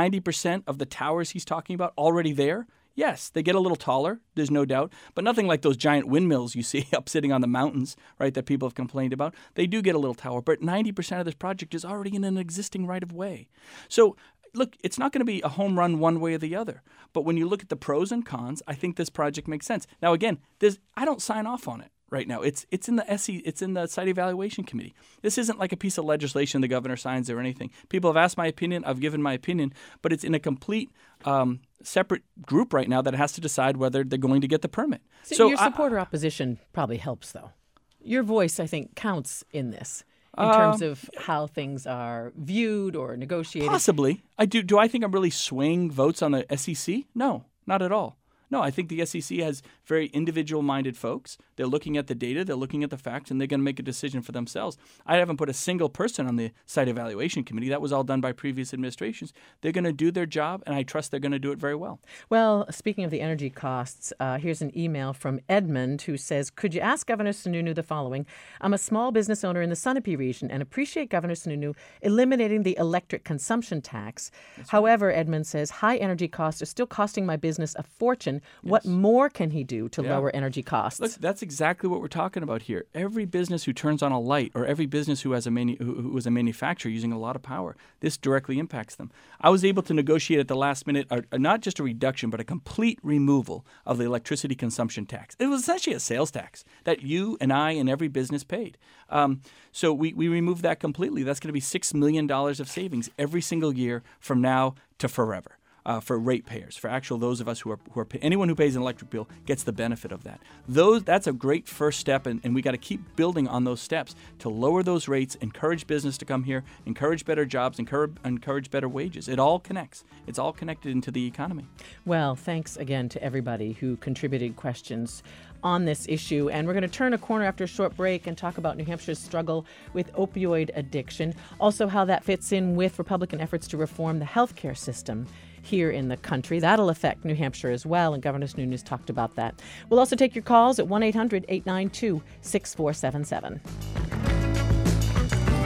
90% of the towers he's talking about already there? Yes, they get a little taller, there's no doubt, but nothing like those giant windmills you see up sitting on the mountains, right, that people have complained about. They do get a little taller, but 90% of this project is already in an existing right-of-way. So, look, it's not going to be a home run one way or the other, but when you look at the pros and cons, I think this project makes sense. Now, again, I don't sign off on it right now. It's in the it's in the Site Evaluation Committee. This isn't like a piece of legislation the governor signs or anything. People have asked my opinion. I've given my opinion, but it's in a complete separate group right now that has to decide whether they're going to get the permit. So your support or opposition probably helps, though. Your voice, I think, counts in this in terms of how things are viewed or negotiated. Possibly. I do. Do I think I'm really swaying votes on the SEC? No, not at all. No, I think the SEC has very individual-minded folks. They're looking at the data, they're looking at the facts, and they're going to make a decision for themselves. I haven't put a single person on the Site Evaluation Committee. That was all done by previous administrations. They're going to do their job, and I trust they're going to do it very well. Well, speaking of the energy costs, here's an email from Edmund who says, could you ask Governor Sununu the following? I'm a small business owner in the Sunapee region and appreciate Governor Sununu eliminating the electric consumption tax. However, Edmund says, high energy costs are still costing my business a fortune. Yes. What more can he do to lower energy costs? Look, that's exactly what we're talking about here. Every business who turns on a light or every business who has who is a manufacturer using a lot of power, this directly impacts them. I was able to negotiate at the last minute not just a reduction, but a complete removal of the electricity consumption tax. It was essentially a sales tax that you and I and every business paid. So we removed that completely. That's going to be $6 million of savings every single year from now to forever. For ratepayers, for those of us who are anyone who pays an electric bill gets the benefit of that. That's a great first step, and we got to keep building on those steps to lower those rates, encourage business to come here, encourage better jobs, encourage better wages. It all connects. It's all connected into the economy. Well, thanks again to everybody who contributed questions on this issue. And we're going to turn a corner after a short break and talk about New Hampshire's struggle with opioid addiction, also how that fits in with Republican efforts to reform the healthcare system here in the country. That'll affect New Hampshire as well, and Governor Sununu talked about that. We'll also take your calls at 1-800-892-6477.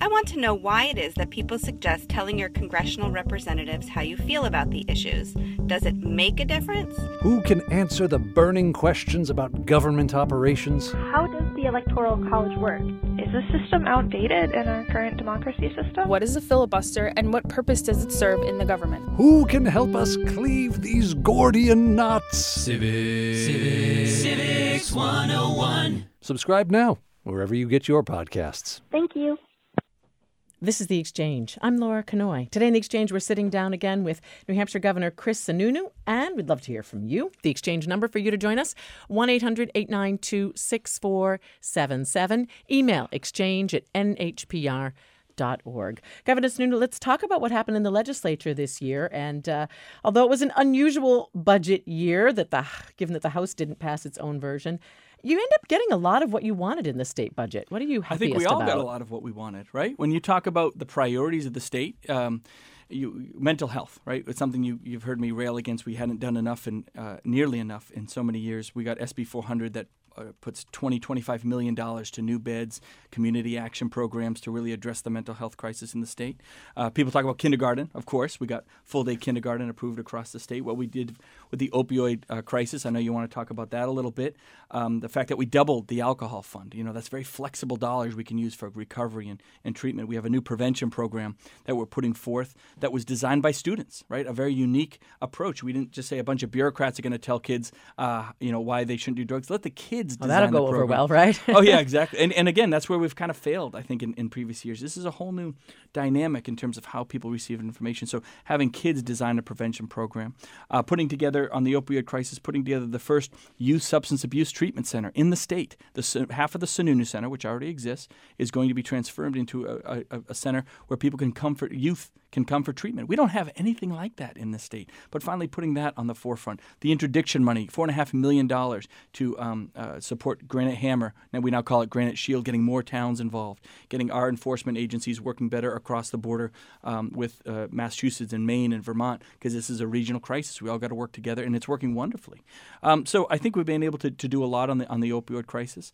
I want to know why it is that people suggest telling your congressional representatives how you feel about the issues. Does it make a difference? Who can answer the burning questions about government operations? How does the Electoral College work? Is the system outdated in our current democracy system? What is a filibuster and what purpose does it serve in the government? Who can help us cleave these Gordian knots? Civics 101. Subscribe now, wherever you get your podcasts. Thank you. This is The Exchange. I'm Laura Kanoy. Today in The Exchange, we're sitting down again with New Hampshire Governor Chris Sununu, and we'd love to hear from you. The Exchange number for you to join us, 1-800-892-6477. Email exchange@nhpr.org. Governor Sununu, let's talk about what happened in the legislature this year. And although it was an unusual budget year, given that the House didn't pass its own version, you end up getting a lot of what you wanted in the state budget. What are you happiest about? I think we all got a lot of what we wanted, right? When you talk about the priorities of the state, mental health, right? It's something you've heard me rail against. We hadn't done enough and nearly enough in so many years. We got SB 400 that puts $25 million to new beds, community action programs to really address the mental health crisis in the state. People talk about kindergarten, of course. We got full-day kindergarten approved across the state. What we did with the opioid crisis, I know you want to talk about that a little bit. The fact that we doubled the alcohol fund. That's very flexible dollars we can use for recovery and treatment. We have a new prevention program that we're putting forth that was designed by students, right? A very unique approach. We didn't just say a bunch of bureaucrats are going to tell kids, why they shouldn't do drugs. Let the kids design that'll go over well, right? Oh, yeah, exactly. And again, that's where we've kind of failed, I think, in previous years. This is a whole new dynamic in terms of how people receive information. So having kids design a prevention program, putting together on the opioid crisis, putting together the first youth substance abuse treatment center in the state. Half of the Sununu Center, which already exists, is going to be transformed into a center where people youth can come for treatment. We don't have anything like that in the state. But finally putting that on the forefront. The interdiction money, $4.5 million to support Granite Hammer. Now we call it Granite Shield, getting more towns involved, getting our enforcement agencies working better across the border with Massachusetts and Maine and Vermont, because this is a regional crisis. We all got to work together, and it's working wonderfully. So I think we've been able to do a lot on the opioid crisis.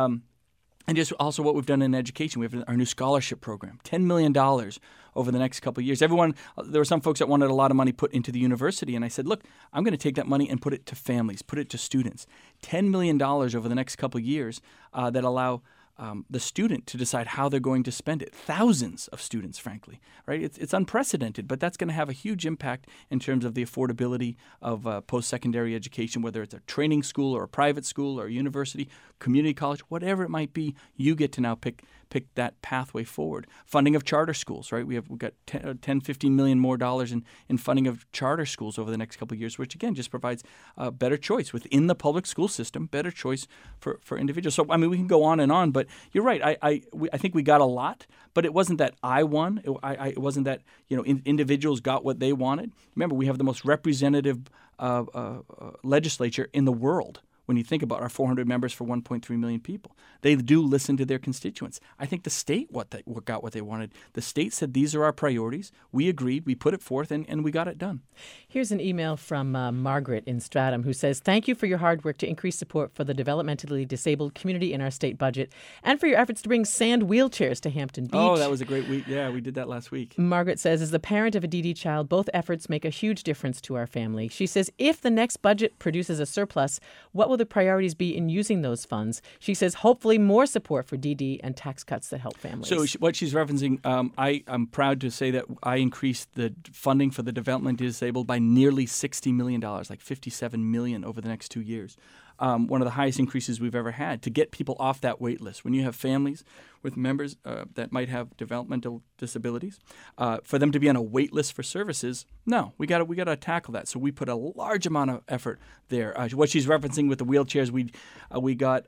And just also what we've done in education. We have our new scholarship program, $10 million over the next couple of years. There were some folks that wanted a lot of money put into the university, and I said, look, I'm going to take that money and put it to families, put it to students. $10 million over the next couple of years that allow the student to decide how they're going to spend it. Thousands of students, frankly, right? It's unprecedented, but that's going to have a huge impact in terms of the affordability of post-secondary education, whether it's a training school or a private school or a university, community college, whatever it might be. You get to now pick that pathway forward. Funding of charter schools, right? We've got $10-15 million more dollars in funding of charter schools over the next couple of years, which again just provides a better choice within the public school system, better choice for individuals. So we can go on and on, but you're right. I think we got a lot, but it wasn't that I won. It wasn't that individuals got what they wanted. Remember, we have the most representative legislature in the world. When you think about our 400 members for 1.3 million people, they do listen to their constituents. I think the state got what they wanted. The state said these are our priorities. We agreed. We put it forth, and we got it done. Here's an email from Margaret in Stratham who says, thank you for your hard work to increase support for the developmentally disabled community in our state budget and for your efforts to bring sand wheelchairs to Hampton Beach. Oh, that was a great week. Yeah, we did that last week. Margaret says, as the parent of a DD child, both efforts make a huge difference to our family. She says, if the next budget produces a surplus, what will the priorities be in using those funds? She says, hopefully more support for DD and tax cuts that help families. So what she's referencing, I'm proud to say that I increased the funding for the developmentally disabled by nearly $60 million, like $57 million over the next 2 years. One of the highest increases we've ever had to get people off that wait list. When you have families with members that might have developmental disabilities, for them to be on a wait list for services, no, we got to tackle that. So we put a large amount of effort there. What she's referencing with the wheelchairs, we got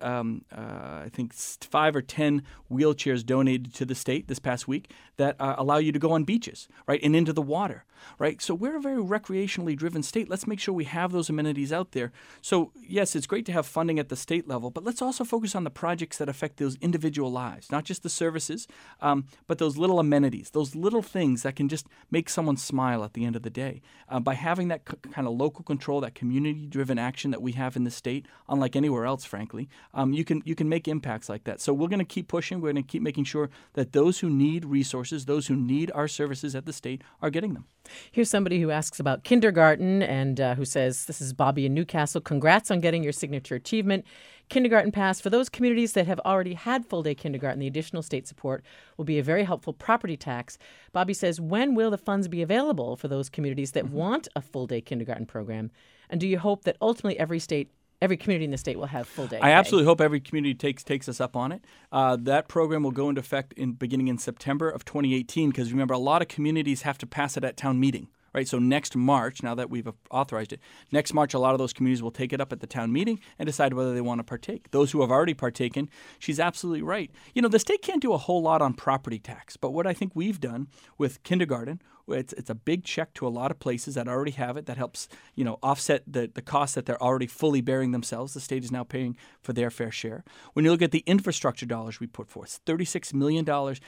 I think 5 or 10 wheelchairs donated to the state this past week that allow you to go on beaches, right, and into the water, right. So we're a very recreationally driven state. Let's make sure we have those amenities out there. So yes, it's great to have funding at the state level, but let's also focus on the projects that affect those individual lives, not not just the services, but those little amenities, those little things that can just make someone smile at the end of the day. By having that kind of local control, that community-driven action that we have in the state, unlike anywhere else, frankly, you can make impacts like that. So we're going to keep pushing. We're going to keep making sure that those who need resources, those who need our services at the state are getting them. Here's somebody who asks about kindergarten and who says, this is Bobby in Newcastle. Congrats on getting your signature achievement. Kindergarten Pass, for those communities that have already had full-day kindergarten, the additional state support will be a very helpful property tax. Bobby says, when will the funds be available for those communities that want a full-day kindergarten program? And do you hope that ultimately every community in the state will have full day? I absolutely hope every community takes us up on it. That program will go into effect beginning in September of 2018 because remember, a lot of communities have to pass it at town meeting. Right, so next March, now that we've authorized it, next March, a lot of those communities will take it up at the town meeting and decide whether they want to partake. Those who have already partaken, she's absolutely right. You know, the state can't do a whole lot on property tax, but what I think we've done with kindergarten, it's a big check to a lot of places that already have it that helps, you know, offset the costs that they're already fully bearing themselves. The state is now paying for their fair share. When you look at the infrastructure dollars we put forth, $36 million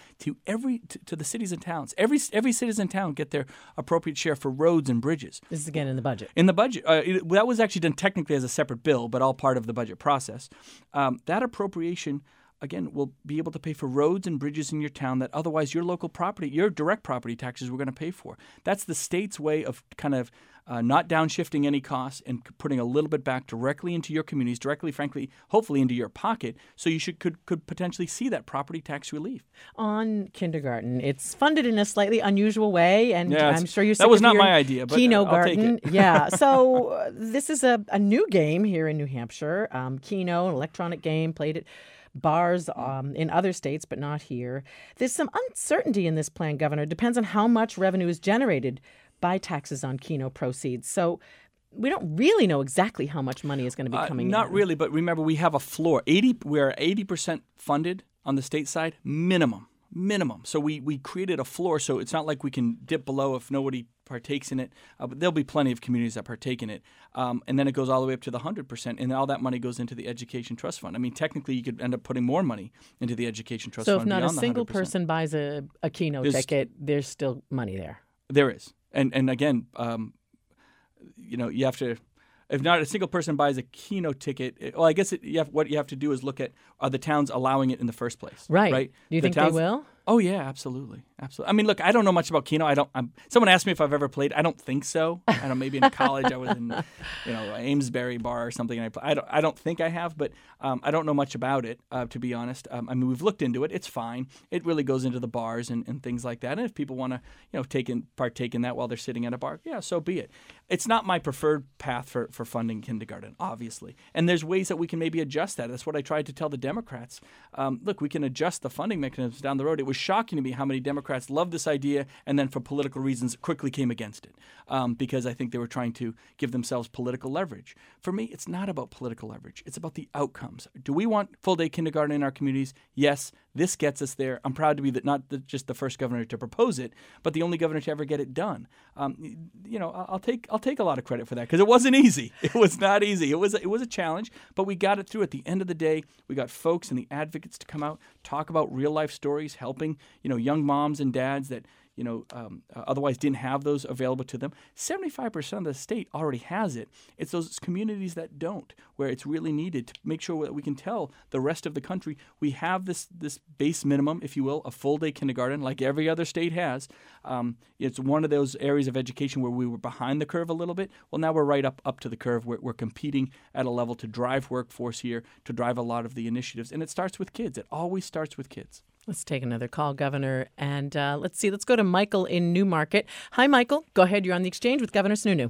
to the cities and towns. Every citizen in town get their appropriate share for roads and bridges. This is again in the budget. In the budget. That was actually done technically as a separate bill, but all part of the budget process. That appropriation, again, will be able to pay for roads and bridges in your town that otherwise your local property, your direct property taxes were going to pay for. That's the state's way of kind of not downshifting any costs and putting a little bit back directly into your communities, directly, frankly, hopefully into your pocket, so you could potentially see that property tax relief. On kindergarten, it's funded in a slightly unusual way, and I'm sure you're sick that was of not your my idea, but Keno I'll take it. Yeah, so this is a new game here in New Hampshire. Keno, an electronic game, played at bars in other states, but not here. There's some uncertainty in this plan, Governor. It depends on how much revenue is generated by taxes on Keno proceeds. So we don't really know exactly how much money is going to be coming in. Not really, but remember, we have a floor. We're 80% funded on the state side, minimum. So we created a floor, so it's not like we can dip below if nobody partakes in it. But there'll be plenty of communities that partake in it. And then it goes all the way up to the 100%, and all that money goes into the Education Trust Fund. I mean, technically, you could end up putting more money into the Education Trust Fund. So if not a beyond single the 100%. person buys a Keno ticket, there's still money there. There is. And again, you know, you have to. If not a single person buys a Keno ticket, well, I guess what you have to do is look at, are the towns allowing it in the first place? Right. Do you think they will? Oh, yeah, absolutely. I mean, look, I don't know much about Keno. Someone asked me if I've ever played. I don't think so. I don't. Maybe in college I was in, Amesbury bar or something. And I don't think I have, but I don't know much about it, to be honest. I mean, we've looked into it. It's fine. It really goes into the bars and things like that. And if people want to, partake in that while they're sitting at a bar, yeah, so be it. It's not my preferred path for funding kindergarten, obviously. And there's ways that we can maybe adjust that. That's what I tried to tell the Democrats. Look, we can adjust the funding mechanisms down the road. It was shocking to me how many Democrats loved this idea and then for political reasons quickly came against it because I think they were trying to give themselves political leverage. For me, it's not about political leverage. It's about the outcomes. Do we want full-day kindergarten in our communities? Yes, this gets us there. I'm proud to be just the first governor to propose it, but the only governor to ever get it done. I'll take a lot of credit for that because it wasn't easy. It was not easy. It was a challenge, but we got it through. At the end of the day, we got folks and the advocates to come out, talk about real-life stories, helping young moms and dads that otherwise didn't have those available to them. 75% of the state already has it. It's those communities that don't, where it's really needed to make sure that we can tell the rest of the country we have this base minimum, if you will, a full-day kindergarten like every other state has. It's one of those areas of education where we were behind the curve a little bit. Well, now we're right up to the curve. We're competing at a level to drive workforce here, to drive a lot of the initiatives. And it starts with kids. It always starts with kids. Let's take another call, Governor, and let's go to Michael in Newmarket. Hi, Michael. Go ahead. You're on the exchange with Governor Sununu.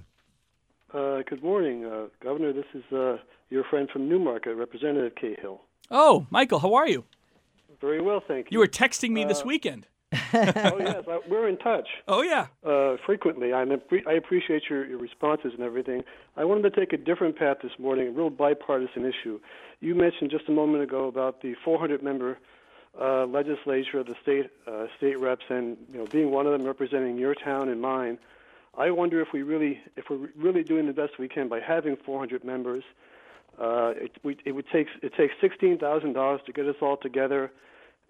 Good morning, Governor. This is your friend from Newmarket, Representative Cahill. Oh, Michael, how are you? Very well, thank you. You were texting me this weekend. Oh, yes. We're in touch. Oh, yeah. Frequently. I appreciate your responses and everything. I wanted to take a different path this morning, a real bipartisan issue. You mentioned just a moment ago about the 400-member legislature of the state reps, and being one of them representing your town and mine. I wonder if we're really doing the best we can by having 400 members. It takes $16,000 to get us all together,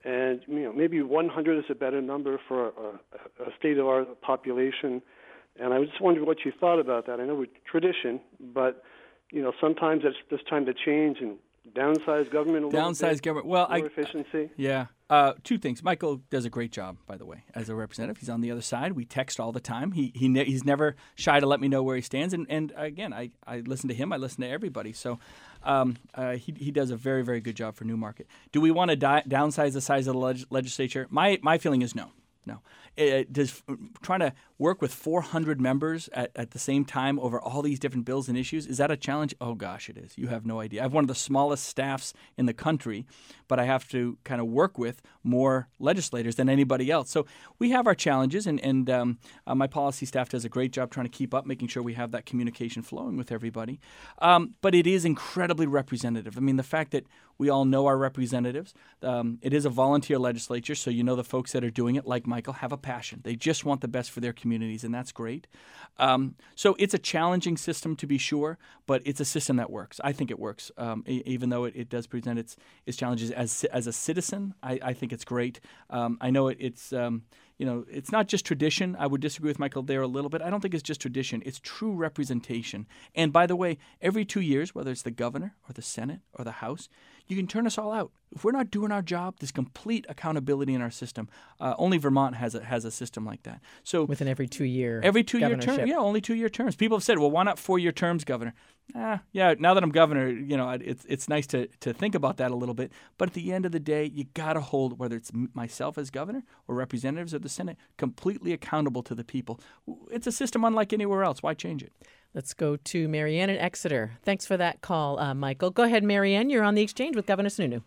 And maybe 100 is a better number for a state-of-the-art population. And I was just wondering what you thought about that. I know it's tradition, but sometimes it's just time to change and downsize government a little bit. Downsize government. Well, more efficiency. Yeah. Two things. Michael does a great job, by the way, as a representative. He's on the other side. We text all the time. He's never shy to let me know where he stands. And again, I listen to him. I listen to everybody. So he does a very, very good job for Newmarket. Do we want to downsize the size of the legislature? My feeling is no. No. Trying to work with 400 members at the same time over all these different bills and issues, is that a challenge? Oh, gosh, it is. You have no idea. I have one of the smallest staffs in the country, but I have to kind of work with more legislators than anybody else. So we have our challenges, and my policy staff does a great job trying to keep up, making sure we have that communication flowing with everybody. But it is incredibly representative. I mean, the fact that we all know our representatives. It is a volunteer legislature, so the folks that are doing it, like Michael, have a passion. They just want the best for their communities, and that's great. So it's a challenging system, to be sure, but it's a system that works. I think it works, even though it does present its challenges. As a citizen, I think it's great. I know it's not just tradition. I would disagree with Michael there a little bit. I don't think it's just tradition. It's true representation. And by the way, every 2 years, whether it's the governor or the Senate or the House, you can turn us all out. If we're not doing our job, there's complete accountability in our system. Only Vermont has a system like that. So with an every 2 year term, only 2 year terms. People have said, well, why not 4 year terms, Governor? Yeah. Now that I'm governor, it's nice to think about that a little bit. But at the end of the day, you got to hold, whether it's myself as governor or representatives of the Senate, completely accountable to the people. It's a system unlike anywhere else. Why change it? Let's go to Marianne in Exeter. Thanks for that call, Michael. Go ahead, Marianne. You're on the Exchange with Governor Sununu.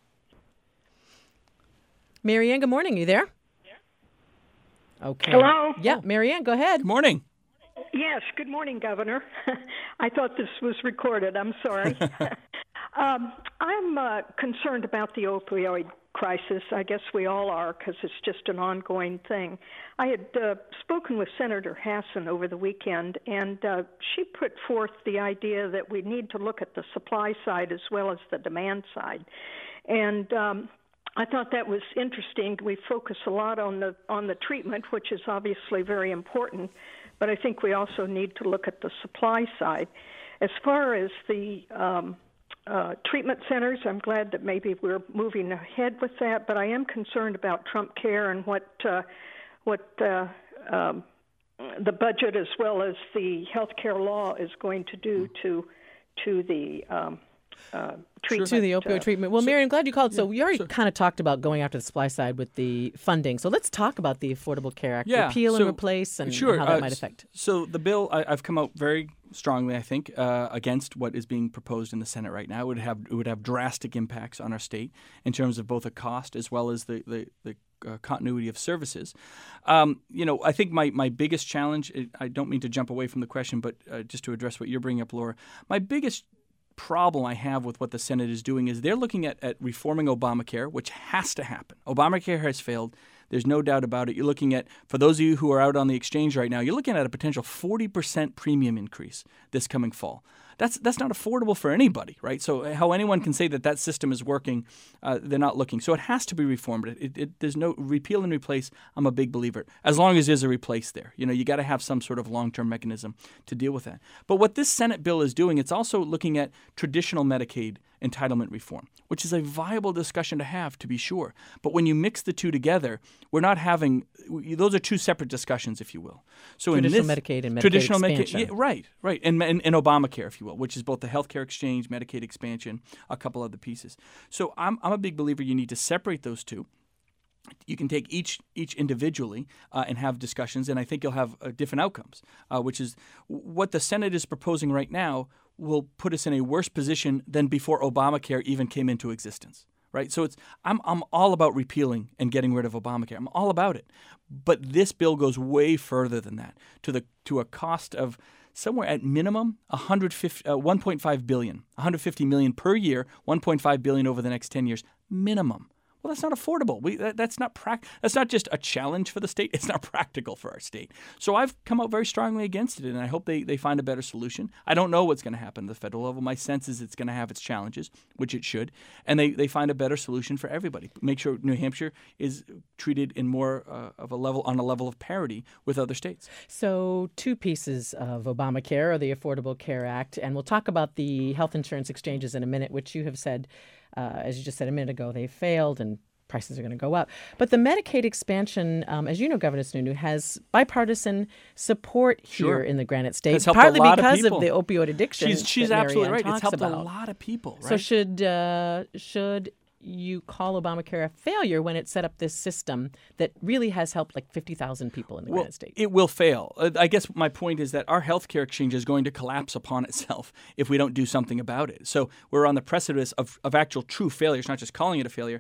Marianne, good morning. Are you there? Yeah. Okay. Hello? Yeah, Marianne, go ahead. Good morning. Yes, good morning, Governor. I thought this was recorded. I'm sorry. I'm concerned about the opioid crisis. I guess we all are, because it's just an ongoing thing. I had spoken with Senator Hassan over the weekend, and she put forth the idea that we need to look at the supply side as well as the demand side. And I thought that was interesting. We focus a lot on the treatment, which is obviously very important, but I think we also need to look at the supply side. As far as the treatment centers, I'm glad that maybe we're moving ahead with that, but I am concerned about Trump Care and what the budget as well as the health care law is going to do to the treatment. To the opioid treatment. Well, Mary, I'm glad you called. So we already kind of talked about going after the supply side with the funding. So let's talk about the Affordable Care Act, repeal and replace, and how that might affect. So the bill, I've come out very strongly, I think, against what is being proposed in the Senate right now. It would have drastic impacts on our state in terms of both a cost as well as the continuity of services. I think my biggest challenge, I don't mean to jump away from the question, but just to address what you're bringing up, Laura, my biggest problem I have with what the Senate is doing is they're looking at reforming Obamacare, which has to happen. Obamacare has failed. There's no doubt about it. You're looking at, for those of you who are out on the exchange right now, you're looking at a potential 40% premium increase this coming fall. That's not affordable for anybody, right? So how anyone can say that system is working, they're not looking. So it has to be reformed. There's no repeal and replace. I'm a big believer. As long as there's a replace there. You got to have some sort of long-term mechanism to deal with that. But what this Senate bill is doing, it's also looking at traditional Medicaid entitlement reform, which is a viable discussion to have, to be sure. But when you mix the two together, we're not having – those are two separate discussions, if you will. So traditional Medicaid and Medicaid expansion. Yeah, right. And Obamacare, if you will, which is both the healthcare exchange, Medicaid expansion, a couple other pieces. So I'm a big believer you need to separate those two. You can take each individually and have discussions, and I think you'll have different outcomes, which is what the Senate is proposing right now will put us in a worse position than before Obamacare even came into existence. Right? So I'm all about repealing and getting rid of Obamacare. I'm all about it. But this bill goes way further than that, to a cost of somewhere at minimum $1.5 billion, $150 million per year, $1.5 billion over the next 10 years, minimum. Well, that's not affordable. That's not just a challenge for the state. It's not practical for our state. So I've come out very strongly against it, and I hope they find a better solution. I don't know what's going to happen at the federal level. My sense is it's going to have its challenges, which it should, and they find a better solution for everybody. Make sure New Hampshire is treated in more of a level of parity with other states. So 2 pieces of Obamacare or the Affordable Care Act, and we'll talk about the health insurance exchanges in a minute, which you have said, as you just said a minute ago, they failed and prices are going to go up. But the Medicaid expansion, as you know, Governor Sununu, has bipartisan support here in the Granite State, partly because of the opioid addiction. She's absolutely right. It's helped a lot of people. Right? So should you call Obamacare a failure when it set up this system that really has helped like 50,000 people in the Granite State? It will fail. I guess my point is that our healthcare exchange is going to collapse upon itself if we don't do something about it. So we're on the precipice of actual true failures, not just calling it a failure.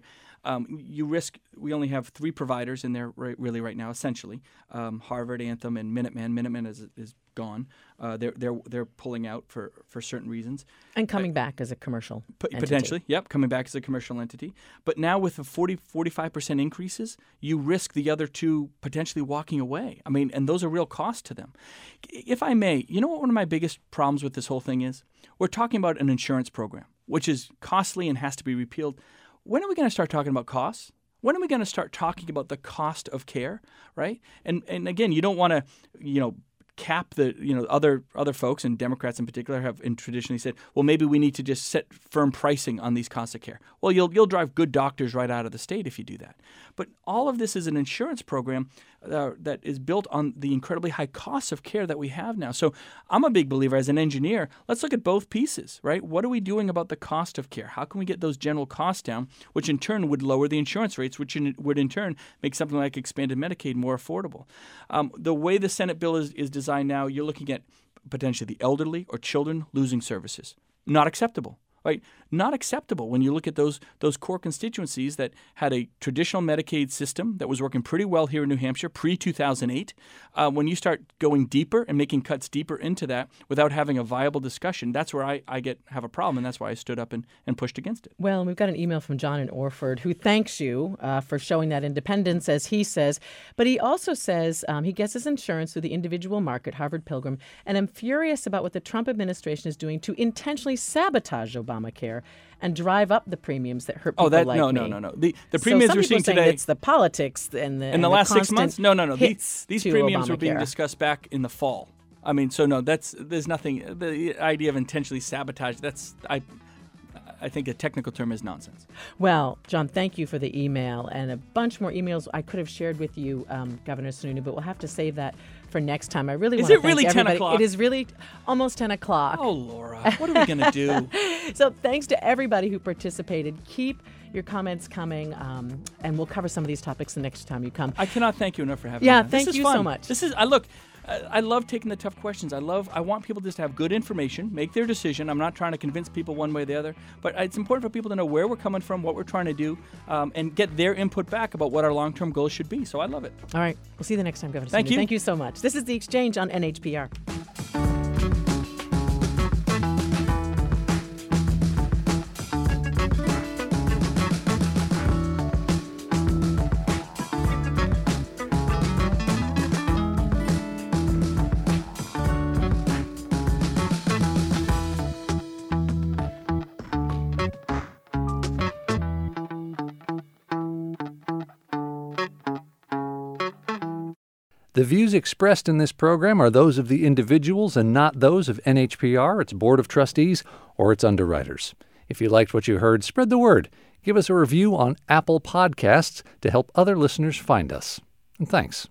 We only have 3 providers in there really right now, essentially. Harvard, Anthem, and Minuteman. Minuteman is gone. They're pulling out for certain reasons. And coming back as a commercial entity. Potentially, yep, coming back as a commercial entity. But now with the 45% increases, you risk the other 2 potentially walking away. I mean, and those are real costs to them. If I may, you know what one of my biggest problems with this whole thing is? We're talking about an insurance program, which is costly and has to be repealed. When are we going to start talking about costs? When are we going to start talking about the cost of care, right? And again, you don't want to, cap the, other folks, and Democrats in particular have traditionally said, well, maybe we need to just set firm pricing on these costs of care. Well, you'll drive good doctors right out of the state if you do that. But all of this is an insurance program that is built on the incredibly high costs of care that we have now. So I'm a big believer as an engineer, let's look at both pieces, right? What are we doing about the cost of care? How can we get those general costs down, which in turn would lower the insurance rates, which would in turn make something like expanded Medicaid more affordable? The way the Senate bill is designed now, you're looking at potentially the elderly or children losing services. Not acceptable. Right? Not acceptable when you look at those core constituencies that had a traditional Medicaid system that was working pretty well here in New Hampshire pre-2008. When you start going deeper and making cuts deeper into that without having a viable discussion, that's where I have a problem, and that's why I stood up and pushed against it. Well, and we've got an email from John in Orford who thanks you for showing that independence, as he says. But he also says he gets his insurance through the individual market, Harvard Pilgrim, and I'm furious about what the Trump administration is doing to intentionally sabotage Obamacare and drive up the premiums that hurt people like me. No. The premiums we're seeing today, it's the politics and the last 6 months. No. These premiums Obamacare were being discussed back in the fall. I mean, so no, there's nothing. The idea of intentionally sabotage. I think a technical term is nonsense. Well, John, thank you for the email, and a bunch more emails I could have shared with you, Governor Sununu, but we'll have to save that for next time. I really want to thank everybody. Is it really 10 o'clock? It is really almost 10 o'clock. Oh, Laura, what are we going to do? So thanks to everybody who participated. Keep your comments coming, and we'll cover some of these topics the next time you come. I cannot thank you enough for having me. Yeah, thank you so much. I love taking the tough questions. I want people just to have good information, make their decision. I'm not trying to convince people one way or the other, but it's important for people to know where we're coming from, what we're trying to do, and get their input back about what our long-term goals should be. So I love it. All right. We'll see you the next time, Governor. Thank you. Thank you so much. This is The Exchange on NHPR. The views expressed in this program are those of the individuals and not those of NHPR, its Board of Trustees, or its underwriters. If you liked what you heard, spread the word. Give us a review on Apple Podcasts to help other listeners find us. And thanks.